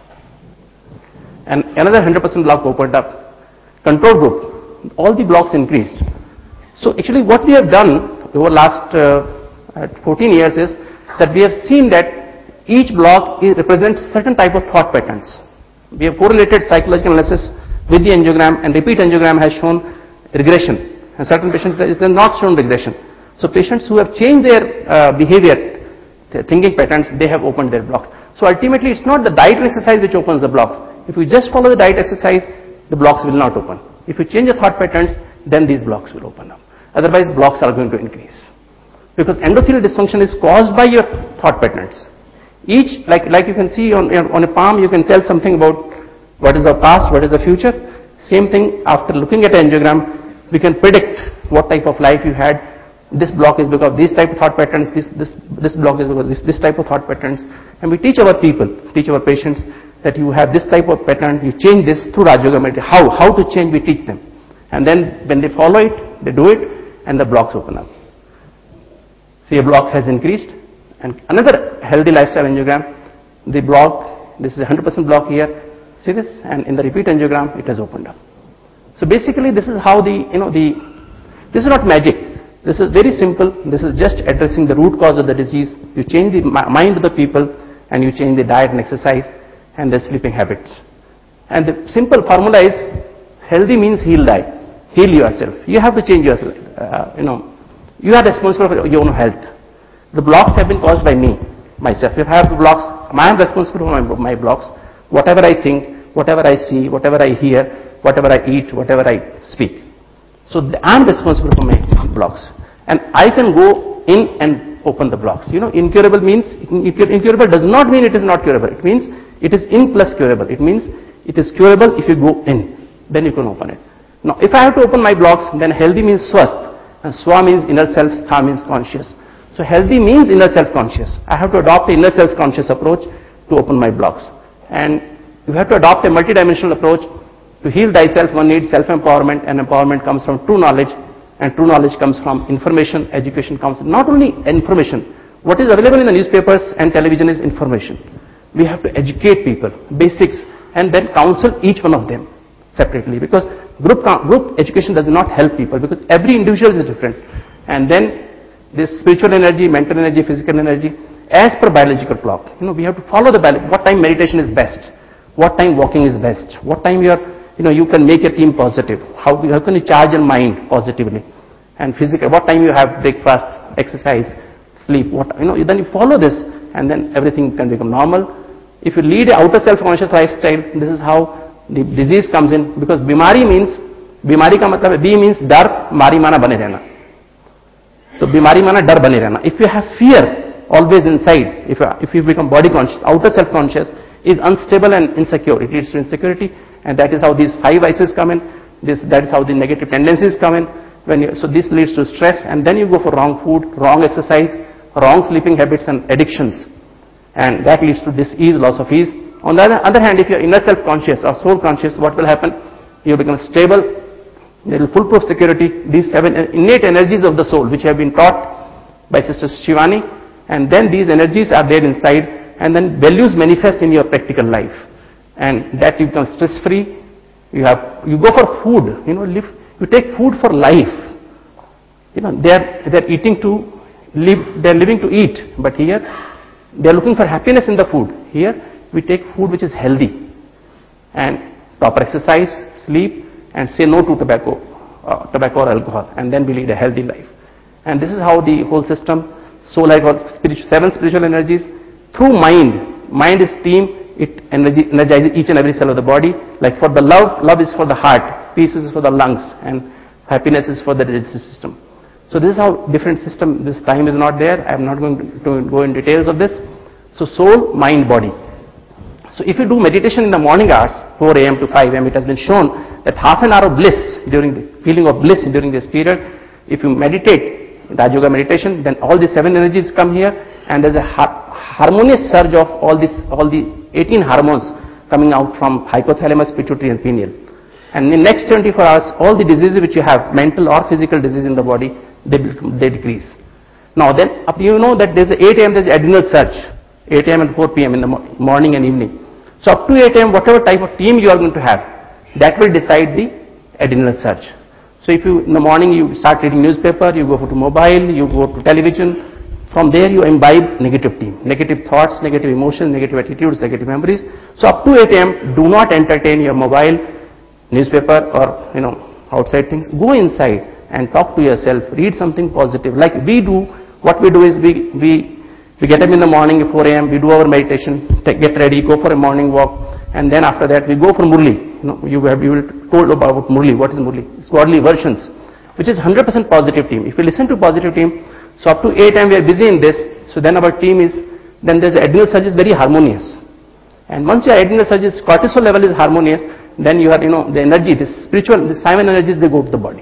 And another one hundred percent block opened up. Control group, all the blocks increased. So actually what we have done over last uh, fourteen years is that we have seen that each block represents certain type of thought patterns. We have correlated psychological analysis with the angiogram, and repeat angiogram has shown regression, and certain patients it has not shown regression. So patients who have changed their uh, behavior, their thinking patterns, they have opened their blocks. So ultimately it's not the diet and exercise which opens the blocks. If you just follow the diet exercise, the blocks will not open. If you change the thought patterns, then these blocks will open up. Otherwise blocks are going to increase. Because endothelial dysfunction is caused by your thought patterns. Each, like, like you can see on, on a palm, you can tell something about what is the past, what is the future. Same thing, after looking at an angiogram, we can predict what type of life you had. This block is because of these type of thought patterns, this, this, this block is because of this, this type of thought patterns. And we teach our people, teach our patients that you have this type of pattern, you change this through Raja Yoga meditation. How, how to change, we teach them. And then when they follow it, they do it, and the blocks open up. See, a block has increased. And another healthy lifestyle angiogram, the block, this is a one hundred percent block here, see this, and in the repeat angiogram, it has opened up. So basically this is how the, you know, the, this is not magic. This is very simple. This is just addressing the root cause of the disease. You change the mind of the people, and you change the diet and exercise and their sleeping habits. And the simple formula is, healthy means heal thy, heal yourself. You have to change yourself, uh, you know, you are responsible for your own health. The blocks have been caused by me, myself. If I have the blocks, I am responsible for my, my blocks. Whatever I think, whatever I see, whatever I hear, whatever I eat, whatever I speak. So I am responsible for my blocks. And I can go in and open the blocks. You know, incurable means, incurable does not mean it is not curable. It means it is in plus curable. It means it is curable if you go in. Then you can open it. Now, if I have to open my blocks, then healthy means swasth. And swa means inner self, stha means conscious. So healthy means inner self-conscious. I have to adopt an inner self-conscious approach to open my blocks. And you have to adopt a multidimensional approach. To heal thyself, one needs self-empowerment, and empowerment comes from true knowledge, and true knowledge comes from information. Education comes not only information. What is available in the newspapers and television is information. We have to educate people, basics, and then counsel each one of them separately, because group group education does not help people, because every individual is different. And then this spiritual energy, mental energy, physical energy, as per biological clock. You know, we have to follow the biology. What time meditation is best? What time walking is best? What time you are, you know, you can make your team positive? How, how can you charge your mind positively? And physical, what time you have breakfast, exercise, sleep? What, you know, then you follow this, and then everything can become normal. If you lead an outer self-conscious lifestyle, this is how the disease comes in. Because bimari means, bimari ka matlab hai, B means dar, mari mana bane rehna. So bimari mana dar bane rehna. If you have fear always inside, if you, if you become body conscious, outer self-conscious is unstable and insecure. It leads to insecurity, and that is how these five vices come in. This, that is how the negative tendencies come in. When you, so this leads to stress, and then you go for wrong food, wrong exercise, wrong sleeping habits and addictions. And that leads to dis-ease, loss of ease. On the other hand, if you are inner self-conscious or soul-conscious, what will happen? You become stable, there will foolproof security, these seven innate energies of the soul which have been taught by Sister Shivani, and then these energies are there inside, and then values manifest in your practical life. And that you become stress-free. You have, you go for food, you know, live, you take food for life. You know, they are, they are eating to live, they are living to eat, but here, they are looking for happiness in the food. Here, we take food which is healthy, and proper exercise, sleep, and say no to tobacco, uh, tobacco or alcohol, and then we lead a healthy life. And this is how the whole system, so like all spiritual, seven spiritual energies, through mind, mind is steam, it energy, energizes each and every cell of the body. Like for the love, love is for the heart, peace is for the lungs, and happiness is for the digestive system. So this is how different system, this time is not there, I am not going to, to go in details of this. So soul, mind, body. So if you do meditation in the morning hours, four a m to five a m, it has been shown that half an hour of bliss, during the feeling of bliss during this period, if you meditate, Raj Yoga meditation, then all the seven energies come here, and there's a ha harmonious surge of all this, all the eighteen hormones coming out from hypothalamus, pituitary and pineal. And in the next twenty-four hours, all the diseases which you have, mental or physical disease in the body, they, they decrease. Now then, up you know that there's eight a m, there's adrenal surge, eight a m and four p m in the morning and evening. So up to eight a m, whatever type of team you are going to have, that will decide the adrenal surge. So if you, in the morning you start reading newspaper, you go to mobile, you go to television, from there you imbibe negative team, negative thoughts, negative emotions, negative attitudes, negative memories. So up to eight a m, do not entertain your mobile, newspaper or, you know, outside things. Go inside and talk to yourself, read something positive. Like we do, what we do is we, we, we get up in the morning at four a m, we do our meditation, take, get ready, go for a morning walk, and then after that we go for Murli. You know, you have, you will told about Murli. What is Murli? It's godly versions, which is one hundred percent positive team. If you listen to positive team, so up to eight a m we are busy in this, so then our team is, then there's adrenal surge is very harmonious. And once your adrenal surge is, cortisol level is harmonious, then you are, you know, the energy, this spiritual, the seven energies, they go to the body.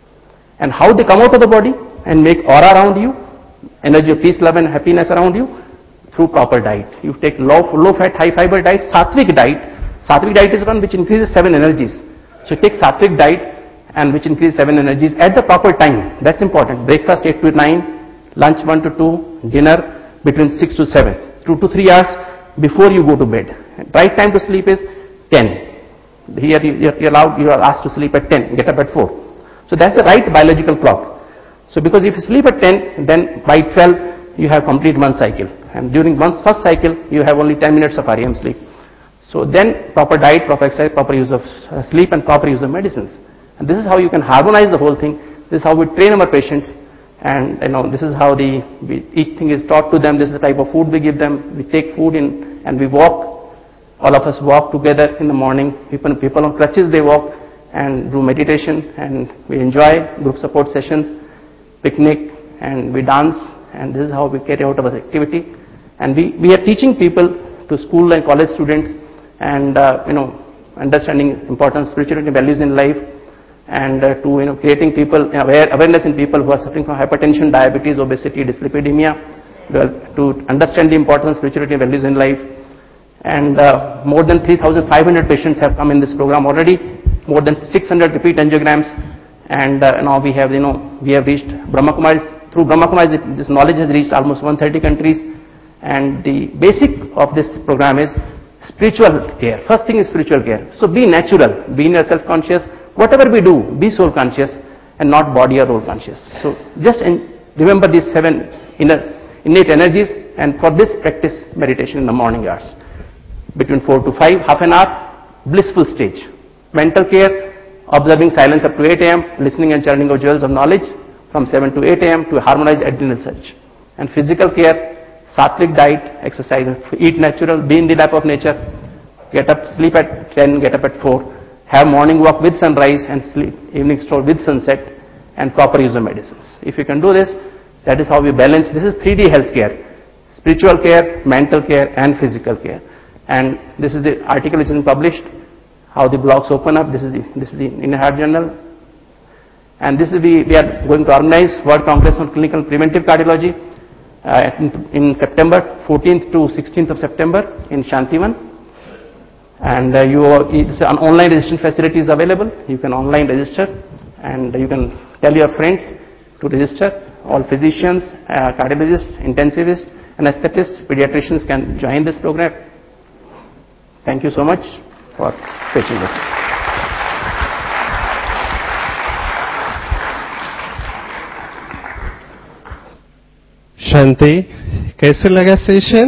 And how they come out of the body and make aura around you, energy of peace, love and happiness around you, through proper diet. You take low, low fat, high fiber diet, sattvic diet. Sattvic diet is one which increases seven energies. So you take sattvic diet and which increases seven energies at the proper time. That's important. Breakfast eight to nine, lunch one to two, dinner between six to seven. two to three hours before you go to bed. Right time to sleep is ten. Here you are allowed, you are asked to sleep at ten, get up at four. So that's the right biological clock. So because if you sleep at ten, then by twelve you have complete one cycle. And during one's first cycle, you have only ten minutes of R E M sleep. So then proper diet, proper exercise, proper use of sleep and proper use of medicines. And this is how you can harmonize the whole thing. This is how we train our patients. And you know, this is how the, we, each thing is taught to them. This is the type of food we give them. We take food in and we walk. All of us walk together in the morning. People, people on crutches, they walk and do meditation, and we enjoy group support sessions, picnic, and we dance, and this is how we carry out our activity. And we, we are teaching people, to school and college students, and uh, you know, understanding important spirituality values in life, and uh, to, you know, creating people, aware, awareness in people who are suffering from hypertension, diabetes, obesity, dyslipidemia, to understand the important spirituality values in life. And uh, more than three thousand five hundred patients have come in this program already, more than six hundred repeat angiograms, and uh, now we have, you know, we have reached Brahma Kumaris. Through Brahma Kumaris, this knowledge has reached almost one hundred thirty countries, and the basic of this program is spiritual care. First thing is spiritual care. So be natural, be yourself conscious. Whatever we do, be soul conscious and not body or role conscious. So just in, remember these seven inner innate energies, and for this practice meditation in the morning hours. Between four to five, half an hour, blissful stage. Mental care, observing silence up to eight a m, listening and churning of jewels of knowledge from seven to eight a m to harmonize adrenal surge. And physical care, sattvic diet, exercise, eat natural, be in the lap of nature, get up, sleep at ten, get up at four, have morning walk with sunrise and sleep, evening stroll with sunset, and proper use of medicines. If you can do this, that is how we balance. This is three D healthcare: spiritual care, mental care, and physical care. And this is the article which is published, how the blocks open up. This is the, this is the Inner Heart Journal. And this is the, we are going to organize World Congress on Clinical Preventive Cardiology uh, in, in September, fourteenth to sixteenth of September in Shantivan. And uh, you are, it's an online registration facility is available. You can online register, and you can tell your friends to register. All physicians, uh, cardiologists, intensivists, anesthetists, pediatricians can join this program. Thank you so much for patient listening. शांति, कैसे लगा session?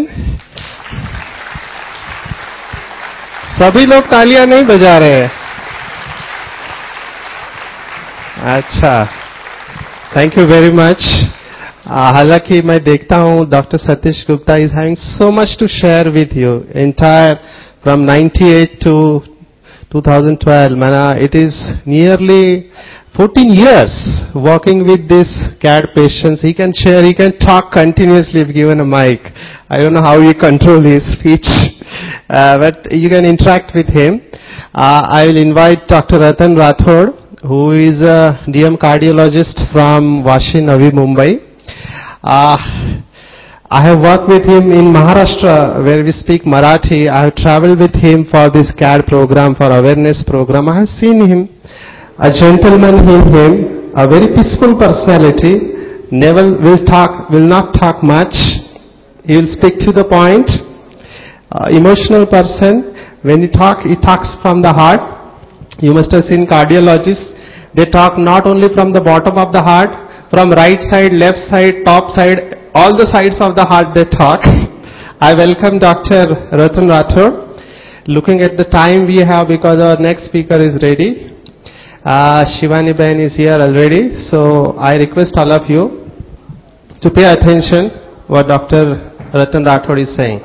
सभी लोग तालियां नहीं बजा रहे हैं. अच्छा, थैंक यू वेरी मच. हालांकि मैं देखता हूँ doctor Satish Gupta is having so much to share with you entire from ninety-eight to twenty twelve. Man, it is nearly fourteen years working with this C A D patients. He can share, he can talk continuously if given a mic. I don't know how he control his speech, uh, but you can interact with him. Uh, I will invite Doctor Ratan Rathod, who is a D M cardiologist from Vashi, Navi Mumbai. Uh, I have worked with him in Maharashtra where we speak Marathi. I have traveled with him for this C A D program, for awareness program. I have seen him, a gentleman in him, a very peaceful personality, never will talk, will not talk much. He will speak to the point. Uh, emotional person. When he talk, he talks from the heart. You must have seen cardiologists. They talk not only from the bottom of the heart, from right side, left side, top side, all the sides of the heart they talk. I welcome Doctor Ratan Rathod. Looking at the time we have, because our next speaker is ready. Uh, Shivani Ben is here already. So I request all of you to pay attention what Doctor Ratan Rathod is saying.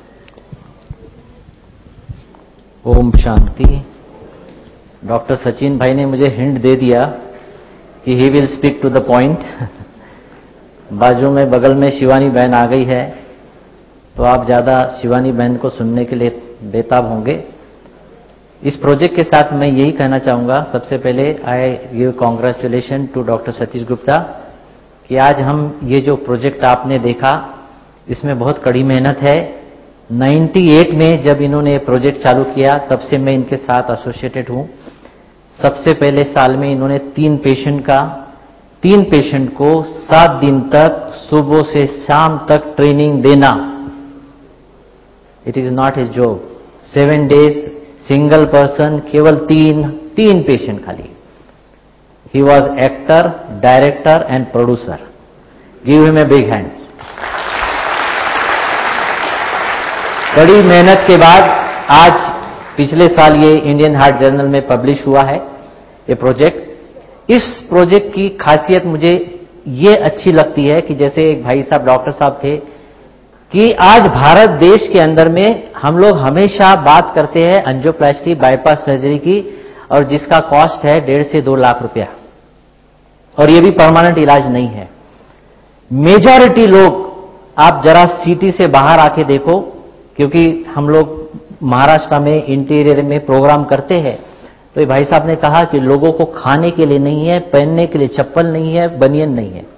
Om Shanti. Doctor Sachin भाई ने मुझे hint दे दिया कि he will speak to the point. बाजू में बगल में शिवानी बहन आ गई है, तो आप ज़्यादा शिवानी बहन को सुनने के लिए बेताब होंगे. इस प्रोजेक्ट के साथ मैं यही कहना चाहूँगा. सबसे पहले I give congratulation to doctor Satish Gupta कि आज हम ये जो प्रोजेक्ट आपने देखा, इसमें बहुत कड़ी मेहनत है. अट्ठानवे में जब इन्होंने प्रोजेक्ट चालू किया, तब से मैं इनके साथ एसोसिएटेड हूँ. सबसे पहले साल में इन्होंने तीन पेशेंट का तीन पेशेंट को सात दिन तक सुबह से शाम तक ट्रेनिंग देना. It is not a job. Seven days single person, केवल तीन तीन पेशेंट खाली. He was actor, director and producer. Give him a big hand. बड़ी मेहनत के बाद आज पिछले साल ये इंडियन हार्ट जर्नल में पब्लिश हुआ है ये प्रोजेक्ट. इस प्रोजेक्ट की खासियत मुझे ये अच्छी लगती है कि जैसे एक भाई साहब डॉक्टर साहब थे कि आज भारत देश के अंदर में हम लोग हमेशा बात करते हैं एंजियोप्लास्टी, बाईपास सर्जरी की, और जिसका कॉस्ट है डेढ़ से दो लाख रुपया, और ये भी परमानेंट इलाज नहीं है. मेजॉरिटी लोग, आप जरा सिटी से बाहर आके देखो, क्योंकि हम लोग महाराष्ट्र में इंटीरियर में प्रोग्राम करते हैं, तो ये भाई साहब ने कहा कि लोगों को खाने के लिए नहीं है, पहनने के लिए चप्पल नहीं है, बनियन नहीं है.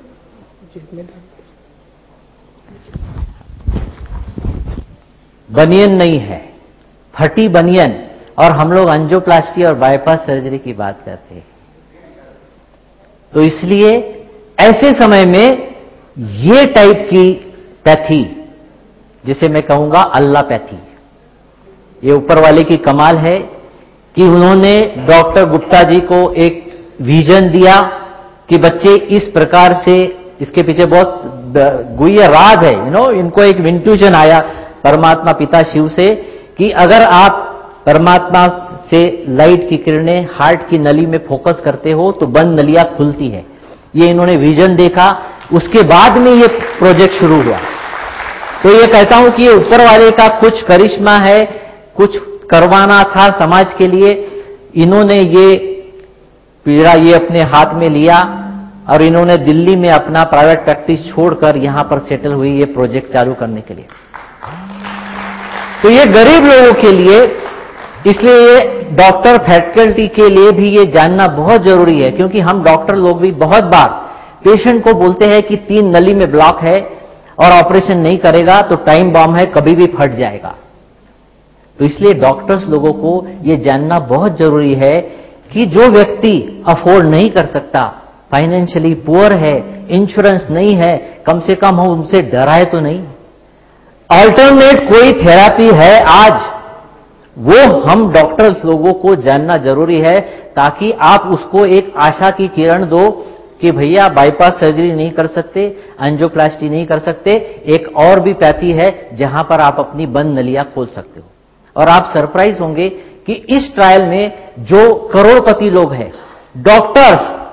बनियन नहीं है, फटी बनियन, और हम लोग एंजियोप्लास्टी और बाईपास सर्जरी की बात करते हैं. तो इसलिए ऐसे समय में ये टाइप की पैथी, जिसे मैं कहूंगा अल्लापैथी, ये ऊपर वाले की कमाल है कि उन्होंने डॉक्टर गुप्ता जी को एक विजन दिया कि बच्चे इस प्रकार से, इसके पीछे बहुत गुह्य राज है, यू नो, इनको एक इंट्यूजन आया परमात्मा पिता शिव से कि अगर आप परमात्मा से लाइट की किरणें हार्ट की नली में फोकस करते हो तो बंद नलियां खुलती है. ये इन्होंने विजन देखा, उसके बाद में ये प्रोजेक्ट शुरू हुआ. तो ये कहता हूं कि ये ऊपर वाले का कुछ करिश्मा है, कुछ करवाना था समाज के लिए. इन्होंने ये पीड़ा ये अपने हाथ में लिया और इन्होंने दिल्ली में अपना प्राइवेट प्रैक्टिस छोड़कर यहां पर सेटल हुई ये प्रोजेक्ट चालू करने के लिए. तो ये गरीब लोगों के लिए, इसलिए ये डॉक्टर फैकल्टी के लिए भी ये जानना बहुत जरूरी है, क्योंकि हम डॉक्टर लोग भी बहुत बार पेशेंट को बोलते हैं कि तीन नली में ब्लॉक है और ऑपरेशन नहीं करेगा तो टाइम बॉम्ब है, कभी भी फट जाएगा. तो इसलिए डॉक्टर्स लोगों को यह जानना बहुत जरूरी है कि जो व्यक्ति अफोर्ड नहीं कर सकता, फाइनेंशियली पुअर है, इंश्योरेंस नहीं है, कम से कम हम उनसे डराए तो नहीं. अल्टरनेट कोई थेरेपी है आज, वो हम डॉक्टर्स लोगों को जानना जरूरी है, ताकि आप उसको एक आशा की किरण दो कि भैया बाईपास सर्जरी नहीं कर सकते, एंजियोप्लास्टी नहीं कर सकते, एक और भी पैथी है जहां पर आप अपनी बंद नलियां खोल सकते हो. और आप सरप्राइज होंगे कि इस ट्रायल में जो करोड़पति लोग हैं, doctors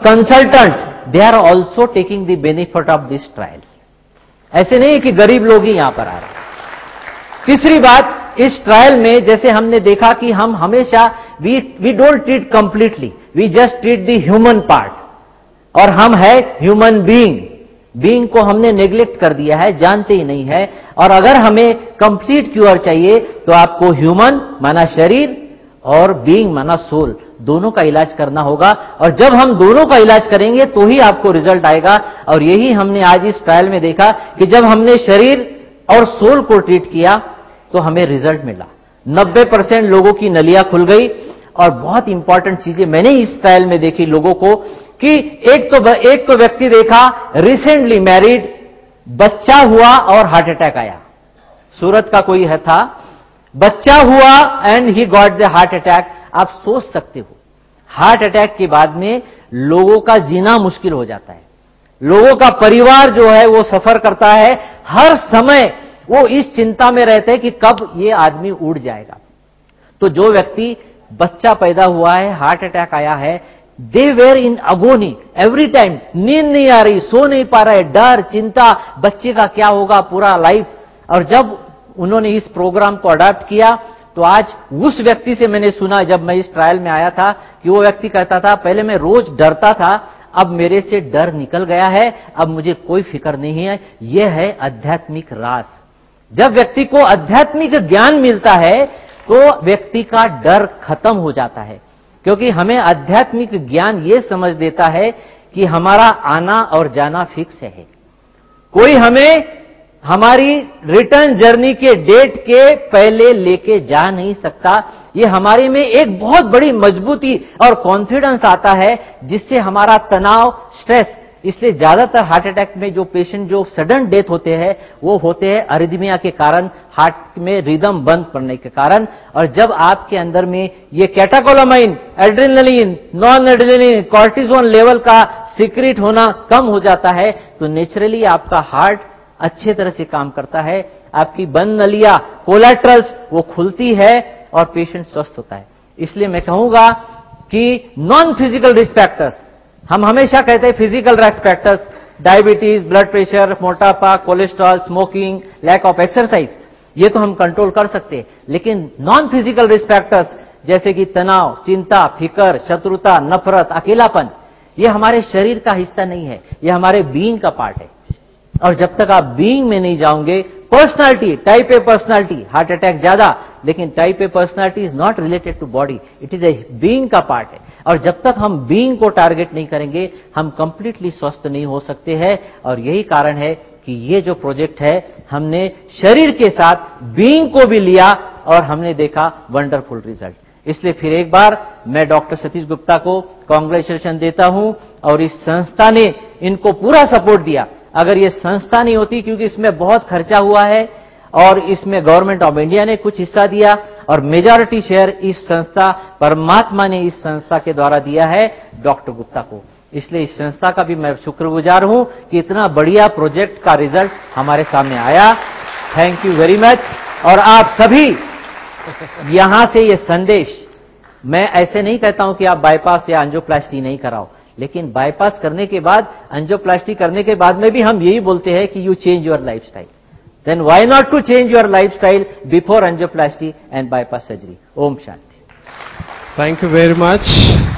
consultants, they are also taking the benefit of this trial. ऐसे नहीं कि गरीब लोग ही यहां पर आ रहे हैं। तीसरी बात, इस ट्रायल में जैसे हमने देखा कि हम हमेशा we we don't treat completely, we just treat the human part, और हम है ह्यूमन बीइंग। बीइंग को हमने नेग्लेक्ट कर दिया है, जानते ही नहीं है। और अगर हमें कंप्लीट क्यूर चाहिए तो आपको ह्यूमन माना शरीर और बीइंग माना सोल, दोनों का इलाज करना होगा। और जब हम दोनों का इलाज करेंगे तो ही आपको रिजल्ट आएगा। और यही हमने आज इस ट्रायल में देखा कि जब हमने शरीर और सोल को ट्रीट किया तो हमें रिजल्ट मिला। नब्बे परसेंट लोगों की नलियां खुल गई। और बहुत इंपॉर्टेंट चीजें मैंने इस ट्रायल में देखी लोगों को, कि एक तो एक तो व्यक्ति देखा रिसेंटली मैरिड, बच्चा हुआ और हार्ट अटैक आया। सूरत का कोई है था, बच्चा हुआ and he got the heart attack. आप सोच सकते हो, हार्ट अटैक के बाद में लोगों का जीना मुश्किल हो जाता है। लोगों का परिवार जो है वो सफर करता है, हर समय वो इस चिंता में रहते हैं कि कब ये आदमी उड़ जाएगा। तो जो व्यक्ति बच्चा पैदा हुआ है, हार्ट अटैक आया है, they were in agony every time, नींद नहीं आ रही, सो नहीं पा रहे, डर चिंता, बच्चे का क्या होगा पूरा लाइफ। और जब उन्होंने इस प्रोग्राम को अडॉप्ट किया तो आज उस व्यक्ति से मैंने सुना, जब मैं इस ट्रायल में आया था, कि वो व्यक्ति कहता था पहले मैं रोज डरता था, अब मेरे से डर निकल गया है, अब मुझे कोई फिक्र नहीं है। यह है आध्यात्मिक रास। जब व्यक्ति को आध्यात्मिक ज्ञान मिलता है तो व्यक्ति का डर खत्म हो जाता है, क्योंकि हमें आध्यात्मिक ज्ञान यह समझ देता है कि हमारा आना और जाना फिक्स है। कोई हमें हमारी रिटर्न जर्नी के डेट के पहले लेके जा नहीं सकता। ये हमारे में एक बहुत बड़ी मजबूती और कॉन्फिडेंस आता है, जिससे हमारा तनाव, स्ट्रेस, इसलिए ज्यादातर हार्ट अटैक में जो पेशेंट जो सडन डेथ होते हैं वो होते हैं अरिथमिया के कारण, हार्ट में रिदम बंद पड़ने के कारण। और जब आपके अंदर में ये catecholamine, adrenaline, non adrenaline, cortisone level का सीक्रेट होना कम हो जाता है तो नेचुरली आपका हार्ट अच्छे तरह से काम करता है, आपकी बंद नलियां, कोलेट्रल्स वो खुलती है और पेशेंट स्वस्थ होता है। इसलिए मैं कहूंगा कि नॉन फिजिकल रिस्क फैक्टर्स, हम हमेशा कहते हैं physical risk factors, diabetes, blood pressure, मोटापा, cholesterol, smoking, lack of exercise, ये तो हम कंट्रोल कर सकते हैं। लेकिन नॉन फिजिकल रिस्क फैक्टर्स जैसे कि तनाव, चिंता, फिकर, शत्रुता, नफरत, अकेलापन, ये हमारे शरीर का हिस्सा नहीं है, ये हमारे बीइंग का पार्ट है। और जब तक आप बीइंग में नहीं जाओगे, personality, type A personality, heart attack ज्यादा, लेकिन type A personality is not related to body, it is a being का पार्ट है। और जब तक हम बीइंग को टारगेट नहीं करेंगे, हम कंप्लीटली स्वस्थ नहीं हो सकते हैं। और यही कारण है कि ये जो प्रोजेक्ट है, हमने शरीर के साथ बीइंग को भी लिया और हमने देखा वंडरफुल रिजल्ट। इसलिए फिर एक बार मैं डॉक्टर सतीश गुप्ता को कांग्रेचुलेशन देता हूं, और इस संस्था ने इनको पूरा सपोर्ट दिया। अगर ये संस्था नहीं होती, क्योंकि इसमें बहुत खर्चा हुआ है और इसमें गवर्नमेंट ऑफ इंडिया ने कुछ हिस्सा दिया, और मेजॉरिटी शेयर इस संस्था, परमात्मा ने इस संस्था के द्वारा दिया है डॉक्टर गुप्ता को। इसलिए इस संस्था का भी मैं शुक्रगुजार हूं कि इतना बढ़िया प्रोजेक्ट का रिजल्ट हमारे सामने आया। Thank you very much. और आप सभी यहां से ये संदेश, मैं ऐसे नहीं कहता हूं कि आप बाईपास या एंजियोप्लास्टी नहीं कराओ, लेकिन बाईपास करने के बाद, एंजियोप्लास्टी करने के बाद में भी हम यही बोलते हैं कि you change your lifestyle. Then why not to change your lifestyle before angioplasty and bypass surgery. Om Shanti. Thank you very much.